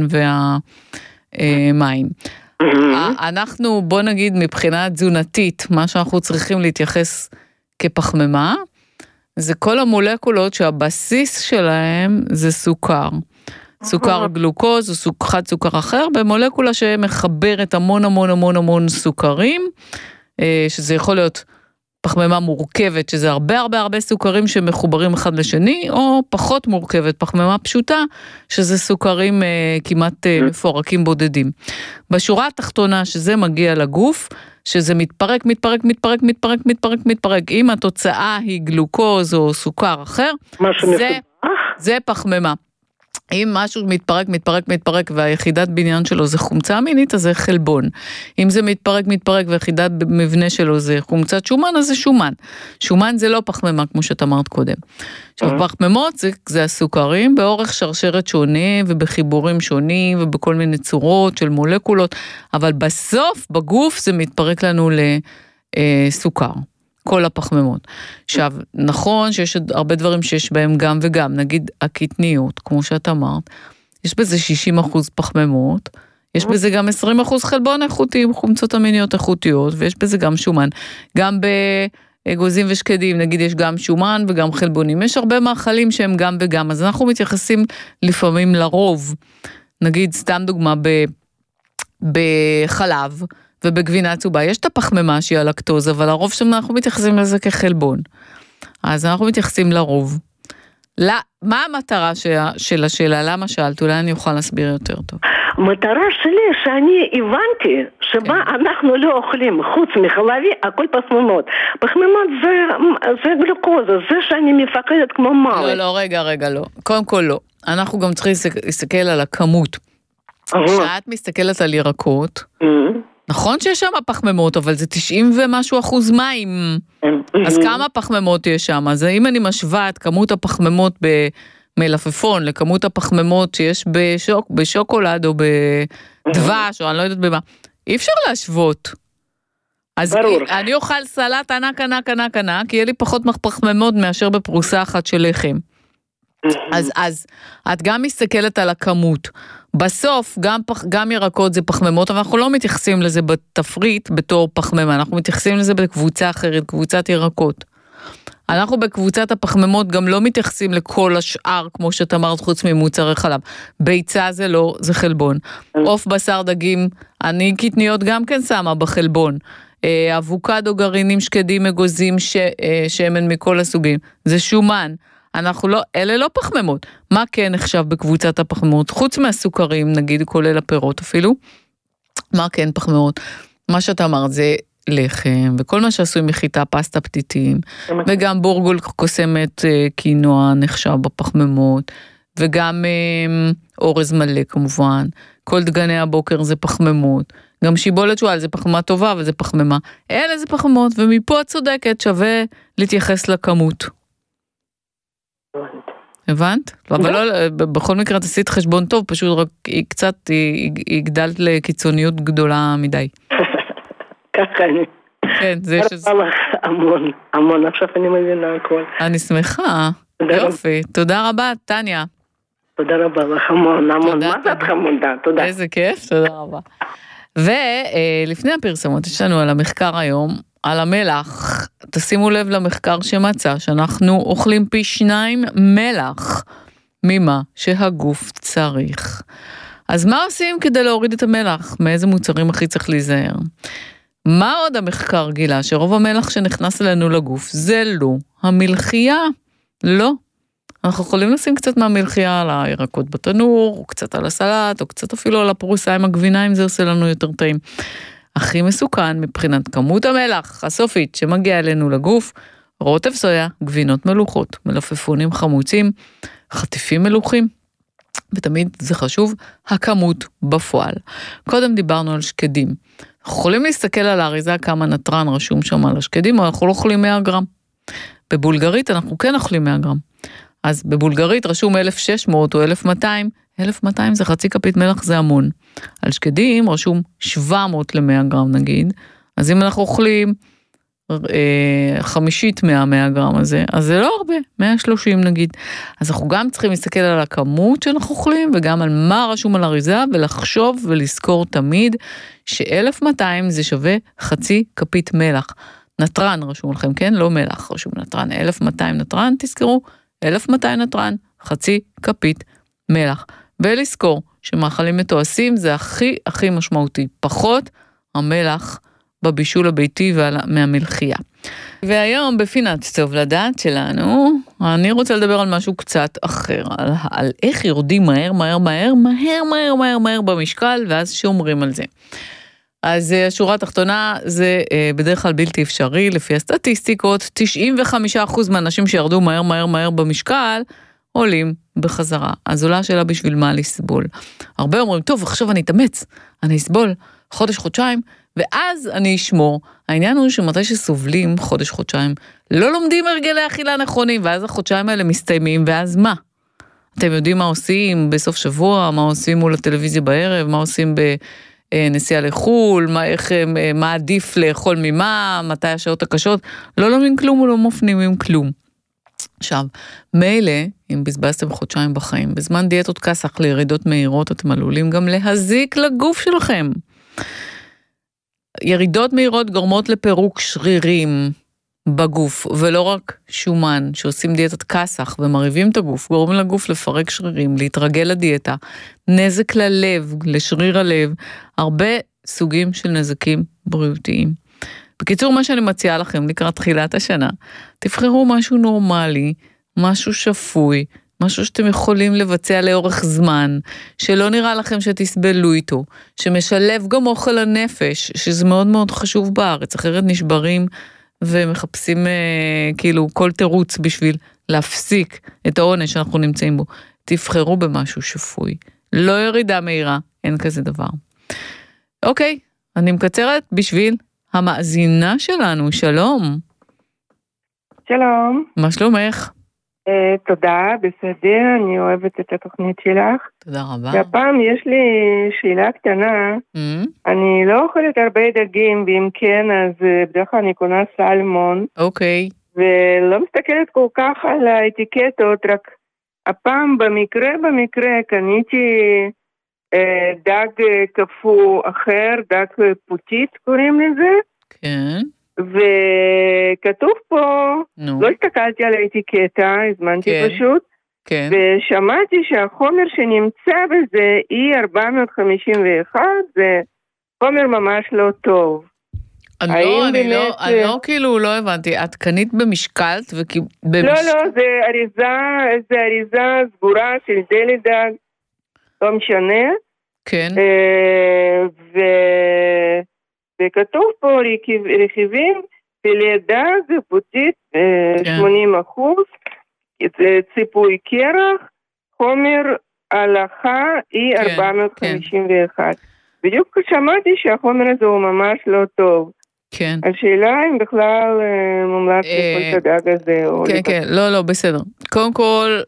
Speaker 2: והמים. אנחנו, בוא נגיד, מבחינה תזונתית, מה שאנחנו צריכים להתייחס כפחמימה, זה כל המולקולות שהבסיס שלהם זה סוכר. סוכר גלוקוז או חד סוכר אחר, במולקולה שמחברת המון המון המון המון סוכרים, שזה יכול להיות פחמימה מורכבת, שזה הרבה הרבה הרבה סוכרים שמחוברים אחד לשני, או פחות מורכבת, פחמימה פשוטה, שזה סוכרים כמעט מפורקים בודדים. בשורה התחתונה שזה מגיע לגוף, שזה מתפרק, מתפרק, מתפרק, מתפרק, מתפרק, מתפרק, אם התוצאה היא גלוקוז או סוכר אחר, זה פחמימה. אם משהו מתפרק, מתפרק, מתפרק, והיחידת בניין שלו זה חומצה אמינית, אז זה חלבון. אם זה מתפרק, מתפרק, והיחידת מבנה שלו זה חומצת שומן, אז זה שומן. שומן זה לא פחמימה, כמו שאת אמרת קודם. עכשיו, פחמימות זה הסוכרים, באורך שרשרת שונה, ובחיבורים שונים, ובכל מיני צורות של מולקולות, אבל בסוף, בגוף, זה מתפרק לנו לסוכר. כל הפחמימות. עכשיו, נכון שיש הרבה דברים שיש בהם גם וגם, נגיד הקטניות, כמו שאת אמרת, יש בזה 60% פחמימות, יש בזה גם 20% חלבון איכותיים, חומצות אמיניות איכותיות, ויש בזה גם שומן. גם באגוזים ושקדים, נגיד יש גם שומן וגם חלבונים. יש הרבה מאכלים שהם גם וגם, אז אנחנו מתייחסים לפעמים לרוב, נגיד סתם דוגמה בחלב, ובגבינה צהובה, יש את הפחמימה שהיא הלקטוז, אבל הרוב שאנחנו מתייחסים לזה כחלבון. אז אנחנו מתייחסים לרוב. מה המטרה של השאלה? למה שאלת? אולי אני אוכל להסביר יותר טוב.
Speaker 8: המטרה שלי שאני הבנתי שבה אנחנו לא אוכלים חוץ מחלבי, הכל פחמימות. פחמימות זה גלוקוזה, זה שאני מפחדת כמו מוות.
Speaker 2: לא, רגע, לא. קודם כל לא. אנחנו גם צריכים להסתכל על הכמות. כשאת מסתכלת על ירקות, נכון שיש שם פחמימות, אבל זה 90 ומשהו אחוז מים. אז כמה פחמימות יש שם? אז אם אני משווה את כמות הפחמימות במלפפון, לכמות הפחמימות שיש בשוקולד או בדבש, או אני לא יודעת במה, אי אפשר להשוות. אז אני אוכל סלט ענק, כי יהיה לי פחות פחמימות מאשר בפרוסה אחת של לחם. אז את גם מסתכלת על הכמות. בסוף, גם ירקות זה פחמימות, אבל אנחנו לא מתייחסים לזה בתפריט בתור פחמימה, אנחנו מתייחסים לזה בקבוצה אחרת, קבוצת ירקות. אנחנו בקבוצת הפחמימות גם לא מתייחסים לכל השאר, כמו שאת אמרת, חוץ ממוצרי חלב. ביצה זה לא, זה חלבון. עוף, בשר, דגים, אני קטניות גם כן שמה בחלבון. אבוקדו, גרעינים, שקדים, אגוזים, שמן מכל הסוגים. זה שומן. אנחנו לא, אלה לא פחמימות. מה כן נחשב בקבוצת הפחמימות? חוץ מהסוכרים, נגיד, כולל הפירות אפילו. מה כן פחמימות? מה שאתה אמרת זה לחם, וכל מה שעשוי מחיטה, פסטה, פתיתים, וגם בורגול קוסמת קינוע נחשב בפחמימות, וגם אורז מלא כמובן. כל דגני הבוקר זה פחמימות. גם שיבולת שואל זה פחמימה טובה, וזה פחמימה. אלה זה פחמימות, ומפה את צודקת, שווה להתייחס לכמות. הבנת? אבל לא, בכל מקרה עשית חשבון טוב, פשוט רק קצת הגדלת לקיצוניות גדולה מדי.
Speaker 8: ככה אני.
Speaker 2: כן, זה
Speaker 8: יש... המון, עכשיו אני מבינה הכל.
Speaker 2: אני שמחה, יופי. תודה רבה, טניה.
Speaker 8: תודה רבה לך, המון. מה זה את חמודה? תודה.
Speaker 2: איזה כיף, תודה רבה. ולפני הפרסומות, יש לנו על המחקר היום, על המלח, תשימו לב למחקר שמצא, שאנחנו אוכלים פי 2 מלח, ממה שהגוף צריך. אז מה עושים כדי להוריד את המלח? מאיזה מוצרים הכי צריך להיזהר? מה עוד המחקר גילה? שרוב המלח שנכנס אלינו לגוף, זה לא המלחייה. לא. אנחנו יכולים לשים קצת מהמלחייה על הירקות בתנור, או קצת על הסלט, או קצת אפילו על הפרוסה עם הגבינה, אם זה עושה לנו יותר טעים. הכי מסוכן מבחינת כמות המלח הסופית שמגיע אלינו לגוף, רוטב סויה, גבינות מלוכות, מלפפונים חמוצים, חטיפים מלוכים, ותמיד זה חשוב, הכמות בפועל. קודם דיברנו על שקדים. אנחנו יכולים להסתכל על האריזה כמה נטרן רשום שם על השקדים, אבל אנחנו לא אוכלים 100 גרם. בבולגרית אנחנו כן אוכלים 100 גרם. אז בבולגרית רשום 1,600 או 1,200, 1,200 זה חצי כפית מלח, זה המון. על שקדים רשום 700 ל-100 גרם נגיד, אז אם אנחנו אוכלים חמישית 100 גרם הזה, אז זה לא הרבה, 130 נגיד. אז אנחנו גם צריכים להסתכל על הכמות שאנחנו אוכלים, וגם על מה רשום על אריזה, ולחשוב ולזכור תמיד, ש-1,200 זה שווה חצי כפית מלח. נטרן רשום לכם, כן? לא מלח, רשום נטרן, 1,200 נטרן, תזכרו, 1,200 נטרן, חצי כפית מלח. ולזכור שמאכלים מתועשים זה הכי הכי משמעותי, פחות המלח בבישול הביתי מהמלחייה. והיום בפינת טוב לדעת שלנו, אני רוצה לדבר על משהו קצת אחר, על איך יורדים מהר במשקל, ואז שומרים על זה. אז השורה התחתונה זה בדרך כלל בלתי אפשרי, לפי הסטטיסטיקות, 95% מהאנשים שירדו מהר במשקל, עולים בחזרה. אז עולה השאלה בשביל מה לסבול. הרבה אומרים, טוב, עכשיו אני אתאמץ, אני אסבול חודש-חודשיים, ואז אני אשמור. העניין הוא שמתי שסובלים חודש-חודשיים, לא לומדים הרגלי אכילה נכונים, ואז החודשיים האלה מסתיימים, ואז מה? אתם יודעים מה עושים בסוף שבוע, מה עושים מול הטלוויזיה בערב, מה עושים בנסיעה לחול, מה עדיף לאכול ממה, מתי השעות הקשות, לא לומדים כלום ולא מופנימים כלום. עכשיו, מילא, אם בזבזתם חודשיים בחיים, בזמן דיאטות כסח לירידות מהירות, אתם עלולים גם להזיק לגוף שלכם. ירידות מהירות גורמות לפירוק שרירים בגוף, ולא רק שומן, שעושים דיאטת כסח ומריבים את הגוף, גורמים לגוף לפרק שרירים, להתרגל לדיאטה, נזק ללב, לשריר הלב, הרבה סוגים של נזקים בריאותיים. בקיצור, מה שאני מציעה לכם לקראת תחילת השנה, תבחרו משהו נורמלי, משהו שפוי, משהו שאתם יכולים לבצע לאורך זמן, שלא נראה לכם שתסבלו איתו, שמשלב גם אוכל הנפש, שזה מאוד מאוד חשוב בארץ, אחרת נשברים ומחפשים כאילו כל תירוץ בשביל להפסיק את העונש שאנחנו נמצאים בו. תבחרו במשהו שפוי, לא ירידה מהירה, אין כזה דבר. אוקיי, אני מקצרת בשביל המאזינה שלנו, שלום.
Speaker 9: שלום.
Speaker 2: מה שלומך?
Speaker 9: תודה, בסדר, אני אוהבת את התוכנית שלך.
Speaker 2: תודה רבה.
Speaker 9: והפעם יש לי שאלה קטנה, אני לא אוכלת הרבה דגים, ואם כן, אז בדרך כלל אני קונה סלמון.
Speaker 2: אוקיי.
Speaker 9: ולא מסתכלת כל כך על האטיקטות, רק הפעם במקרה קניתי דג קפוא אחר, דג פוטית קוראים לזה.
Speaker 2: כן.
Speaker 9: וכתוב פה, לא הסתכלתי על האטיקטה, הזמנתי פשוט, ושמעתי שהחומר שנמצא בזה, E451, זה חומר ממש לא טוב.
Speaker 2: אני לא כאילו לא הבנתי, את קנית במשקלת?
Speaker 9: לא, זה אריזה סגורה של דלי דג, לא משנה.
Speaker 2: כן.
Speaker 9: וכתוב פה רכיבים, פילה דג, פוטית, 80%, ציפוי קרח, חומר הלכה, E451. בדיוק שמעתי שהחומר הזה הוא ממש לא טוב.
Speaker 2: כן.
Speaker 9: השאלה אם בכלל מומלץ לאכול את הדג הזה.
Speaker 2: כן, לא, בסדר. קודם כל,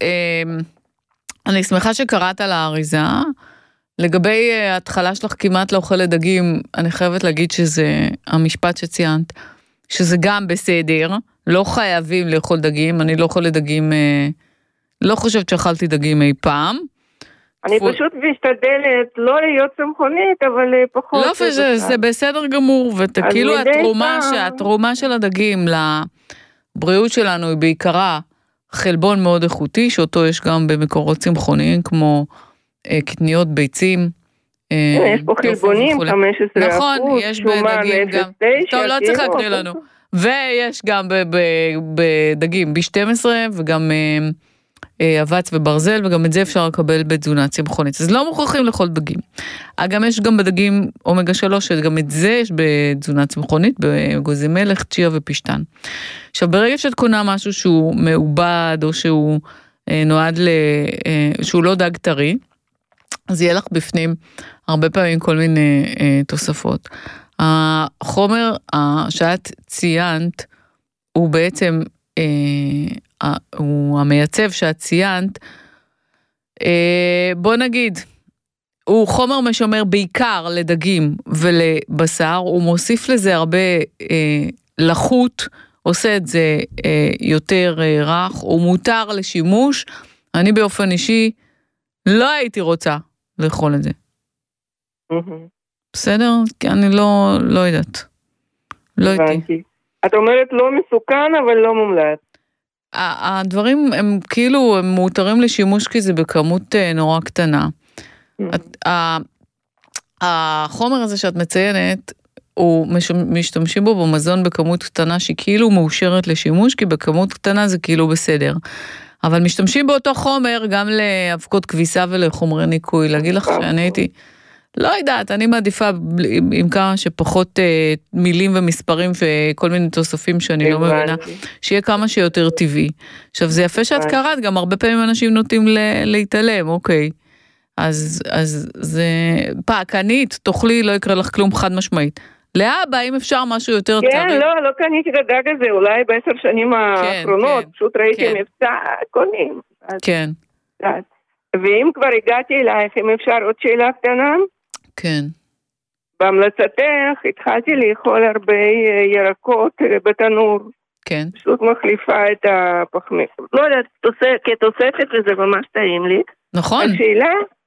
Speaker 2: אני שמחה שקראת על האריזה, לגבי ההתחלה שלך כמעט לא אוכלת דגים, אני חייבת להגיד שזה המשפט שציינת, שזה גם בסדר, לא חייבים לאכול דגים, אני לא אוכלת דגים, לא חושבת שאכלתי דגים אי פעם.
Speaker 9: אני פשוט משתדלת לא להיות צמחונית, אבל פחות.
Speaker 2: לא, זה בסדר גמור, וכאילו התרומה של הדגים לבריאות שלנו היא בעיקרה חלבון מאוד איכותי, שאותו יש גם במקורות צמחוניים, כמו קטניות ביצים.
Speaker 9: יש פה חלבונים, 15%.
Speaker 2: נכון, יש בדגים גם. טוב, לא צריך להקריא לנו. ויש גם בדגים B12, וגם אבץ וברזל, וגם את זה אפשר לקבל בתזונה צמחונית. אז לא מוכרחים לאכול דגים. גם יש גם בדגים אומגה 3, שגם את זה יש בתזונה צמחונית, באגוזי מלך, צ'יה ופשטן. עכשיו, ברגע שאת קונה משהו שהוא מעובד, או שהוא נועד שהוא לא דג טרי, אז יהיה לך בפנים הרבה פעמים כל מיני תוספות. החומר שאת ציינת, הוא בעצם, הוא המייצב שאת ציינת, בוא נגיד, הוא חומר משומר בעיקר לדגים ולבשר, הוא מוסיף לזה הרבה לחות, עושה את זה יותר רך, הוא מותר לשימוש, אני באופן אישי לא הייתי רוצה לאכול את זה. בסדר? כי אני לא יודעת. לא הייתי.
Speaker 9: את אומרת לא מסוכן, אבל לא מומלץ.
Speaker 2: הדברים הם כאילו, הם מאותרים לשימוש כי זה בכמות נורא קטנה. החומר הזה שאת מציינת, הוא משתמשים בו במזון בכמות קטנה שהיא כאילו מאושרת לשימוש, כי בכמות קטנה זה כאילו בסדר. אבל משתמשים באותו חומר גם להאבקות כביסה ולחומרי ניקוי. להגיד לך שאני הייתי, לא יודעת, אני מעדיפה עם כמה שפחות מילים ומספרים וכל מיני תוספים שאני לא מבינה, שיהיה כמה שיותר טבעי. עכשיו זה יפה שאת קראת, גם הרבה פעמים אנשים נוטים להתעלם, אוקיי. אז זה פעקנית, תאכלי, לא יקרה לך כלום חד משמעית. לאבא, אם אפשר משהו יותר טרי.
Speaker 9: כן, לא קניתי את הדג הזה, אולי ב10 שנים האחרונות, פשוט ראיתי מבצע, קונים.
Speaker 2: כן.
Speaker 9: ואם כבר הגעתי אלייך, אם אפשר עוד שאלה קטנה?
Speaker 2: כן.
Speaker 9: בהמלצתך התחלתי לאכול הרבה ירקות בתנור.
Speaker 2: כן.
Speaker 9: פשוט מחליפה את הפחמית. לא יודעת, כתוספת וזה ממש טעים לי.
Speaker 2: נכון.
Speaker 9: השאלה,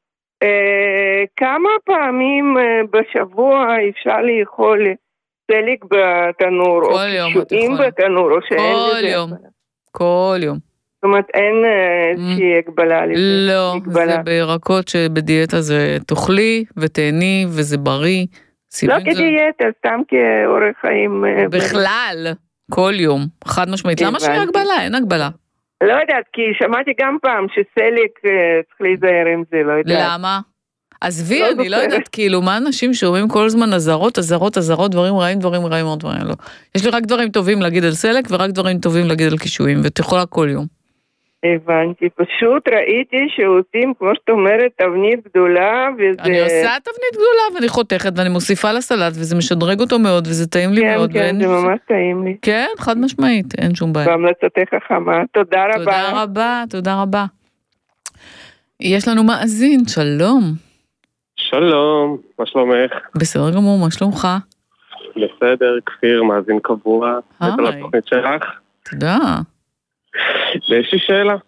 Speaker 9: כמה פעמים בשבוע אפשר לאכול סלק בתנור, או קישואים בתנור, או שאין לזה?
Speaker 2: כל יום. כל יום.
Speaker 9: זאת אומרת, אין איזושהי הגבלה לזה.
Speaker 2: לא, זה בירקות שבדיאטה זה תאכלי ותהני וזה בריא.
Speaker 9: לא כדיאטה, סתם כאורח חיים.
Speaker 2: בכלל, כל יום, חד משמעית. למה שיהיה הגבלה? אין הגבלה.
Speaker 9: לא יודעת, כי שמעתי גם פעם שסלק צריך להיזהר עם זה, לא יודעת.
Speaker 2: למה? עזבי, אני לא יודעת, כאילו, מה אנשים שאומרים כל הזמן הזרות, דברים רעים, עוד דברים לא. יש לי רק דברים טובים להגיד על סלק, ורק דברים טובים להגיד על קישואים, ותכולה כל יום.
Speaker 9: הבנתי, פשוט ראיתי שעושים, כמו שאת אומרת, תבנית גדולה, וזה...
Speaker 2: אני עושה תבנית גדולה, ואני חותכת, ואני מוסיפה לסלט, וזה משדרג אותו מאוד, וזה טעים לי מאוד.
Speaker 9: כן, זה ממש טעים לי.
Speaker 2: כן, חד משמעית, אין שום בעיה.
Speaker 9: בהמלצתך החמה, תודה רבה.
Speaker 2: תודה רבה. יש לנו מאזין, שלום.
Speaker 10: שלום, מה שלומך?
Speaker 2: בסדר גמור, מה שלומך?
Speaker 10: בסדר, כפיר, מאזין קבוע. את התוכנית שלך.
Speaker 2: תודה.
Speaker 10: ויש לי שאלה.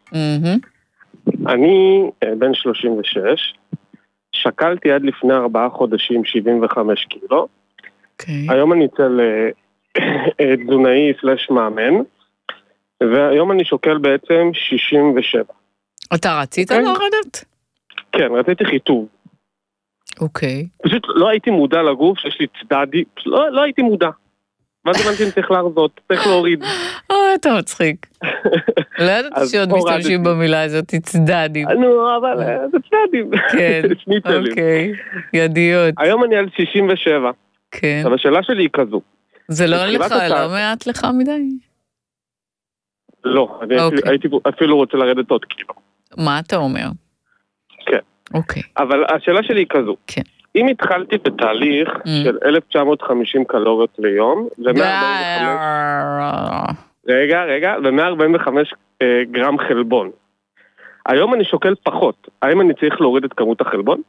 Speaker 10: אני בן 36, שקלתי עד לפני 4 חודשים 75 קילו. היום אני אצל תזונאי / מאמן, והיום אני שוקל בעצם 67.
Speaker 2: אתה רצית לרדת?
Speaker 10: כן, רציתי חיטוב.
Speaker 2: אוקיי.
Speaker 10: פשוט לא הייתי מודע לגוף שיש לי צדדי, לא הייתי מודע. ואז הבנתי צריך להרזות, צריך להוריד.
Speaker 2: אתה מצחיק. לא ידעתי שעוד משתמשים במילה הזאת, צדדים.
Speaker 10: נו, אבל זה צדדים.
Speaker 2: כן, אוקיי, ידיות.
Speaker 10: היום אני על 67.
Speaker 2: כן.
Speaker 10: אבל השאלה שלי היא כזו.
Speaker 2: זה לא לך, לא מעט לך מדי?
Speaker 10: לא, אני הייתי אפילו רוצה לרדת עוד קילו.
Speaker 2: מה אתה אומר?
Speaker 10: כן.
Speaker 2: אוקיי.
Speaker 10: אבל השאלה שלי היא כזו.
Speaker 2: כן.
Speaker 10: אם התחלתי בתהליך של 1950 קלוריות ליום, ו-145 גרם חלבון. היום אני שוקל פחות. האם אני צריך להוריד את כמות החלבון?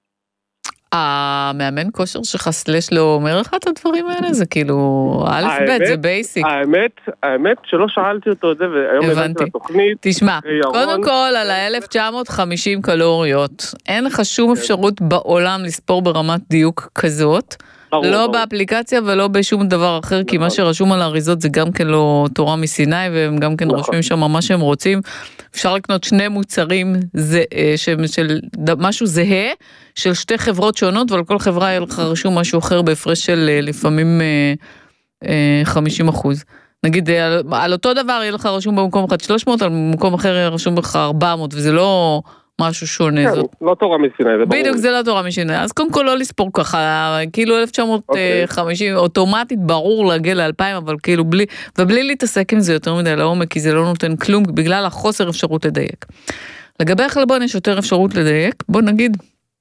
Speaker 2: המאמן כושר שלך סלש לא אומר לך את הדברים האלה? זה כאילו, א' ב' זה בייסיק.
Speaker 10: האמת שלא שאלתי אותו את זה, והיום הבנתי לתוכנית.
Speaker 2: תשמע, קודם כל על ה-1950 קלוריות, אין לך שום אפשרות בעולם לספור ברמת דיוק כזאת, לא באפליקציה ולא בשום דבר אחר, כי מה שרשום על האריזות זה גם כן לא תורה מסיני, והם גם כן רושמים שם מה שהם רוצים. אפשר לקנות 2 מוצרים של משהו זהה, של 2 חברות שונות, ועל כל חברה יהיה לך רשום משהו אחר בהפרש של לפעמים 50%. נגיד, על אותו דבר יהיה לך רשום במקום אחד 300, על במקום אחר יהיה רשום לך 400, וזה לא משהו שונה.
Speaker 10: לא תורה מסיני, זה ברור.
Speaker 2: בדיוק, זה לא תורה מסיני. אז קודם כל לא לספור ככה, כאילו 1950, אוטומטית ברור להגיע ל-2000, אבל כאילו ובלי להתעסק עם זה יותר מדי לעומק, כי זה לא נותן כלום, בגלל החוסר אפשרות לדייק. לגבי החלבון יש יותר אפשרות לדייק, בוא נגיד,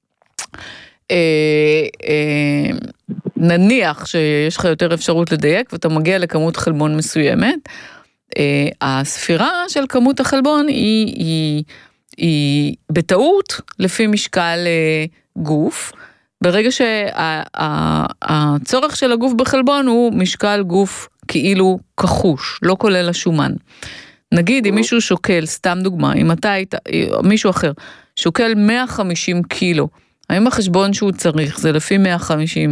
Speaker 2: נניח שיש לך יותר אפשרות לדייק, ואתה מגיע לכמות חלבון מסוימת, הספירה של כמות החלבון היא בטעות לפי משקל גוף, ברגע שהצורך של הגוף בחלבון הוא משקל גוף כאילו כחוש, לא כולל השומן. נגיד אם מישהו שוקל, סתם דוגמה, אם אתה היית, מישהו אחר, שוקל 150 קילו, האם החשבון שהוא צריך זה לפי 150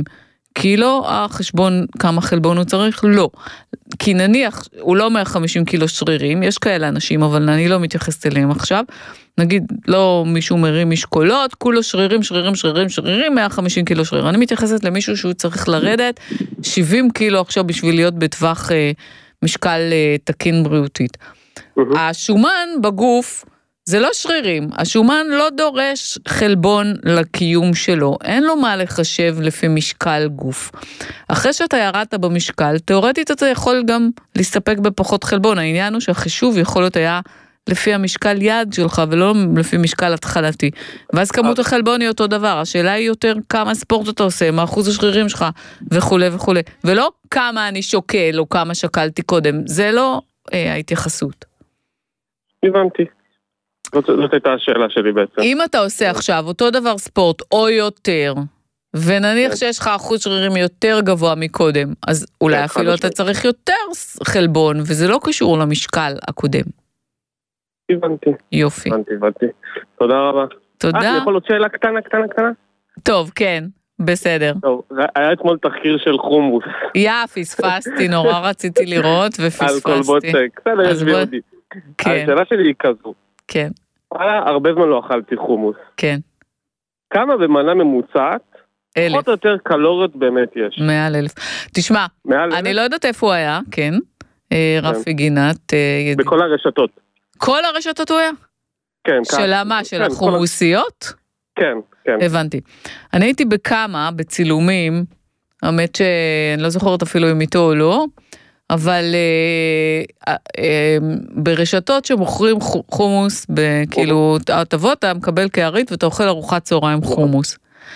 Speaker 2: קילו, החשבון כמה חלבון הוא צריך? לא. כי נניח, הוא לא 150 קילו שרירים, יש כאלה אנשים, אבל אני לא מתייחסת אליהם עכשיו. נגיד, לא מישהו מרים משקולות, כולו שרירים, 150 קילו שריר. אני מתייחסת למישהו שהוא צריך לרדת 70 קילו עכשיו בשביל להיות בטווח משקל תקין בריאותית. השומן בגוף, זה לא שרירים, השומן לא דורש חלבון לקיום שלו, אין לו מה לחשב לפי משקל גוף. אחרי שאתה ירדת במשקל, תיאורטית אתה יכול גם להסתפק בפחות חלבון, העניין הוא שהחישוב יכול להיות היה לפי המשקל יד שלך, ולא לפי משקל התחלתי. ואז כמות החלבון היא אותו דבר, השאלה היא יותר כמה ספורט אתה עושה, מה אחוז השרירים שלך, וכו' וכו'. ולא כמה אני שוקל, או כמה שקלתי קודם, זה לא ההתייחסות.
Speaker 10: הבנתי. זאת הייתה השאלה שלי בעצם.
Speaker 2: אם אתה עושה עכשיו אותו דבר ספורט או יותר, ונניח שיש לך אחוז שרירים יותר גבוה מקודם, אז אולי אפילו אתה צריך יותר חלבון, וזה לא קשור למשקל הקודם.
Speaker 10: הבנתי.
Speaker 2: יופי.
Speaker 10: הבנתי. תודה רבה.
Speaker 2: תודה.
Speaker 10: אני יכול עוד שאלה קטנה?
Speaker 2: טוב, כן. בסדר.
Speaker 10: טוב, היה אתמול תחקיר של חומוס.
Speaker 2: פספסתי, נורא רציתי לראות ופספסתי.
Speaker 10: על כל בוצק, בסדר, יש ביודי. השאלה שלי היא כזו.
Speaker 2: כן.
Speaker 10: הרבה זמן לא אכלתי חומוס.
Speaker 2: כן.
Speaker 10: כמה במנה ממוצעת,
Speaker 2: 1,000.
Speaker 10: פחות או יותר קלוריות באמת יש?
Speaker 2: 100,000. תשמע, אני לא יודעת איפה הוא היה, כן. רפי גינת.
Speaker 10: בכל הרשתות.
Speaker 2: כל הרשתות הוא היה?
Speaker 10: כן.
Speaker 2: של מה? של החומוסיות?
Speaker 10: כן.
Speaker 2: הבנתי. אני הייתי בכמה, בצילומים, האמת שאני לא זוכרת אפילו אם איתו או לא, אבל ברשתות שמוכרים חומוס, כאילו, הטבות, אתה מקבל קערית ואתה אוכל ארוחת צהריים חומוס.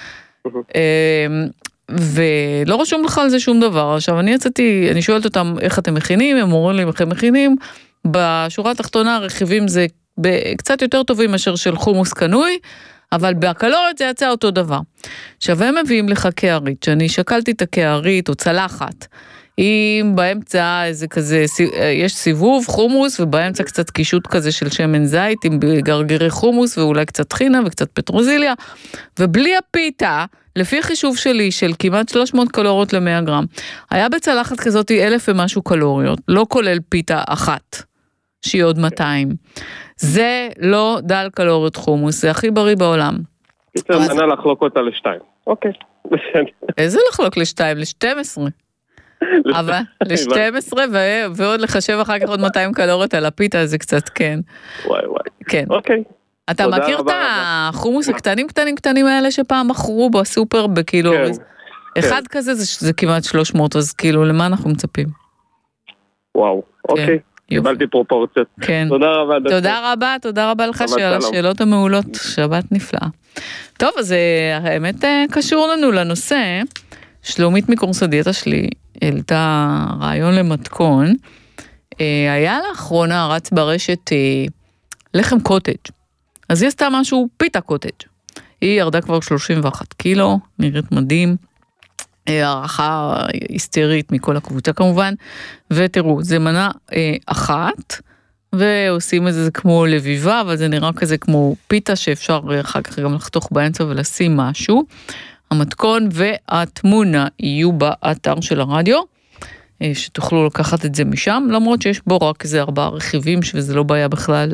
Speaker 2: ולא רשום לך על זה שום דבר. עכשיו, אני שואלת אותם איך אתם מכינים, הם אומרים לי איך הם מכינים, בשורה התחתונה הרכיבים זה קצת יותר טובים מאשר של חומוס קנוי, אבל בהקלוריות זה יצא אותו דבר. עכשיו, הם מביאים לך קערית, שאני שקלתי את הקערית או צלחת, אם באמצע איזה כזה, יש סיבוב חומוס, ובאמצע קצת קישוט כזה של שמן זית, עם גרגירי חומוס, ואולי קצת חינה וקצת פטרוזיליה, ובלי הפיתה, לפי חישוב שלי, של כמעט 300 קלוריות ל-100 גרם, היה בצלחת כזאת 1,000 ומשהו קלוריות, לא כולל פיתה אחת, שהיא עוד 200. זה לא דל קלוריות חומוס, זה הכי בריא בעולם.
Speaker 10: פיתה מנה לחלוק אותה ל2. אוקיי, בסדר.
Speaker 2: איזה לחלוק ל2? ל12. אבל ל12 ועוד לחשב אחר כך עוד 200 קלוריות על הפיתה, זה קצת כן.
Speaker 10: וואי.
Speaker 2: כן.
Speaker 10: אוקיי.
Speaker 2: אתה מכיר את החומוס הקטנים האלה שפעם מכרו בסופר בכאילו, אחד כזה זה כמעט 300, אז כאילו למה אנחנו מצפים?
Speaker 10: וואו, אוקיי. קיבלתי פרופורציות.
Speaker 2: כן.
Speaker 10: תודה רבה.
Speaker 2: תודה רבה לך על השאלות המעולות, שבת נפלאה. טוב, אז האמת קשור לנו לנושא, שלומית מקורס הדיאטה שלי העלתה רעיון למתכון, היה לאחרונה רץ ברשת לחם קוטג', אז היא עשתה משהו פיתה קוטג', היא ירדה כבר 31 קילו, נראית מדהים, הערכה היסטרית מכל הקבוצה כמובן, ותראו, זה מנה אחת, ועושים את זה כמו לביבה, אבל זה נראה כזה כמו פיתה שאפשר אחר כך גם לחתוך באמצע ולשים משהו, המתכון והתמונה יהיו באתר של הרדיו, שתוכלו לקחת את זה משם, למרות שיש בו רק איזה 4 רכיבים, שזה לא בעיה בכלל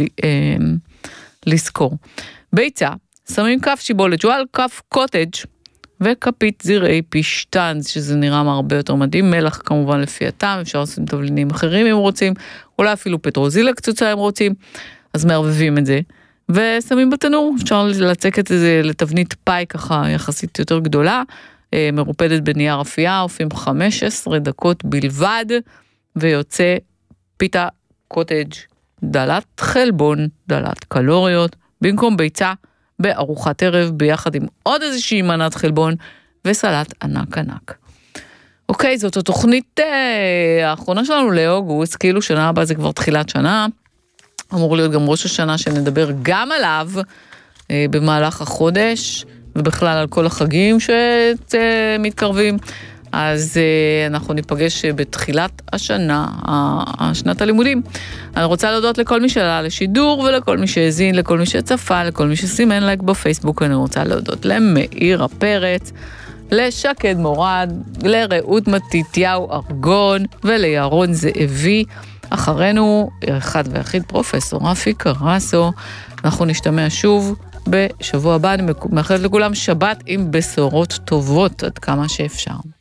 Speaker 2: לזכור. ביצה, שמים כף שיבולת ג'ואל, כף קוטג' וכפית זרעי פישטנץ, שזה נראה הרבה יותר מדהים, מלח כמובן לפי הטעם, אפשר לעשות תבלינים אחרים אם רוצים, אולי אפילו פטרוזיליה קצוצה אם רוצים, אז מערבבים את זה, ושמים בתנור, אפשר לצק את זה לתבנית פאי ככה יחסית יותר גדולה, מרופדת בנייר אפייה, עופים 15 דקות בלבד, ויוצא פיתה קוטג' דלת חלבון, דלת קלוריות, במקום ביצה בארוחת ערב, ביחד עם עוד איזושהי מנת חלבון, וסלט ענק. אוקיי, זאת התוכנית האחרונה שלנו לאוגוסט, כאילו שנה הבאה זה כבר תחילת שנה, אמור להיות גם ראש השנה שנדבר גם עליו, במהלך החודש, ובכלל על כל החגים שמתקרבים, אז אנחנו ניפגש בתחילת השנה, שנת הלימודים. אני רוצה להודות לכל מי שעלה לשידור, ולכל מי שהזין, לכל מי שצפה, לכל מי שסימן לייק בפייסבוק. אני רוצה להודות למאיר הפרץ, לשקד מורד, לרעות מתיתיהו ארגון ולירון זאבי. אחרינו אחד ויחיד פרופסור רפי קרסו. אנחנו נשתמע שוב בשבוע הבא. אני מאחלת לכולם שבת עם בשורות טובות עד כמה שאפשר.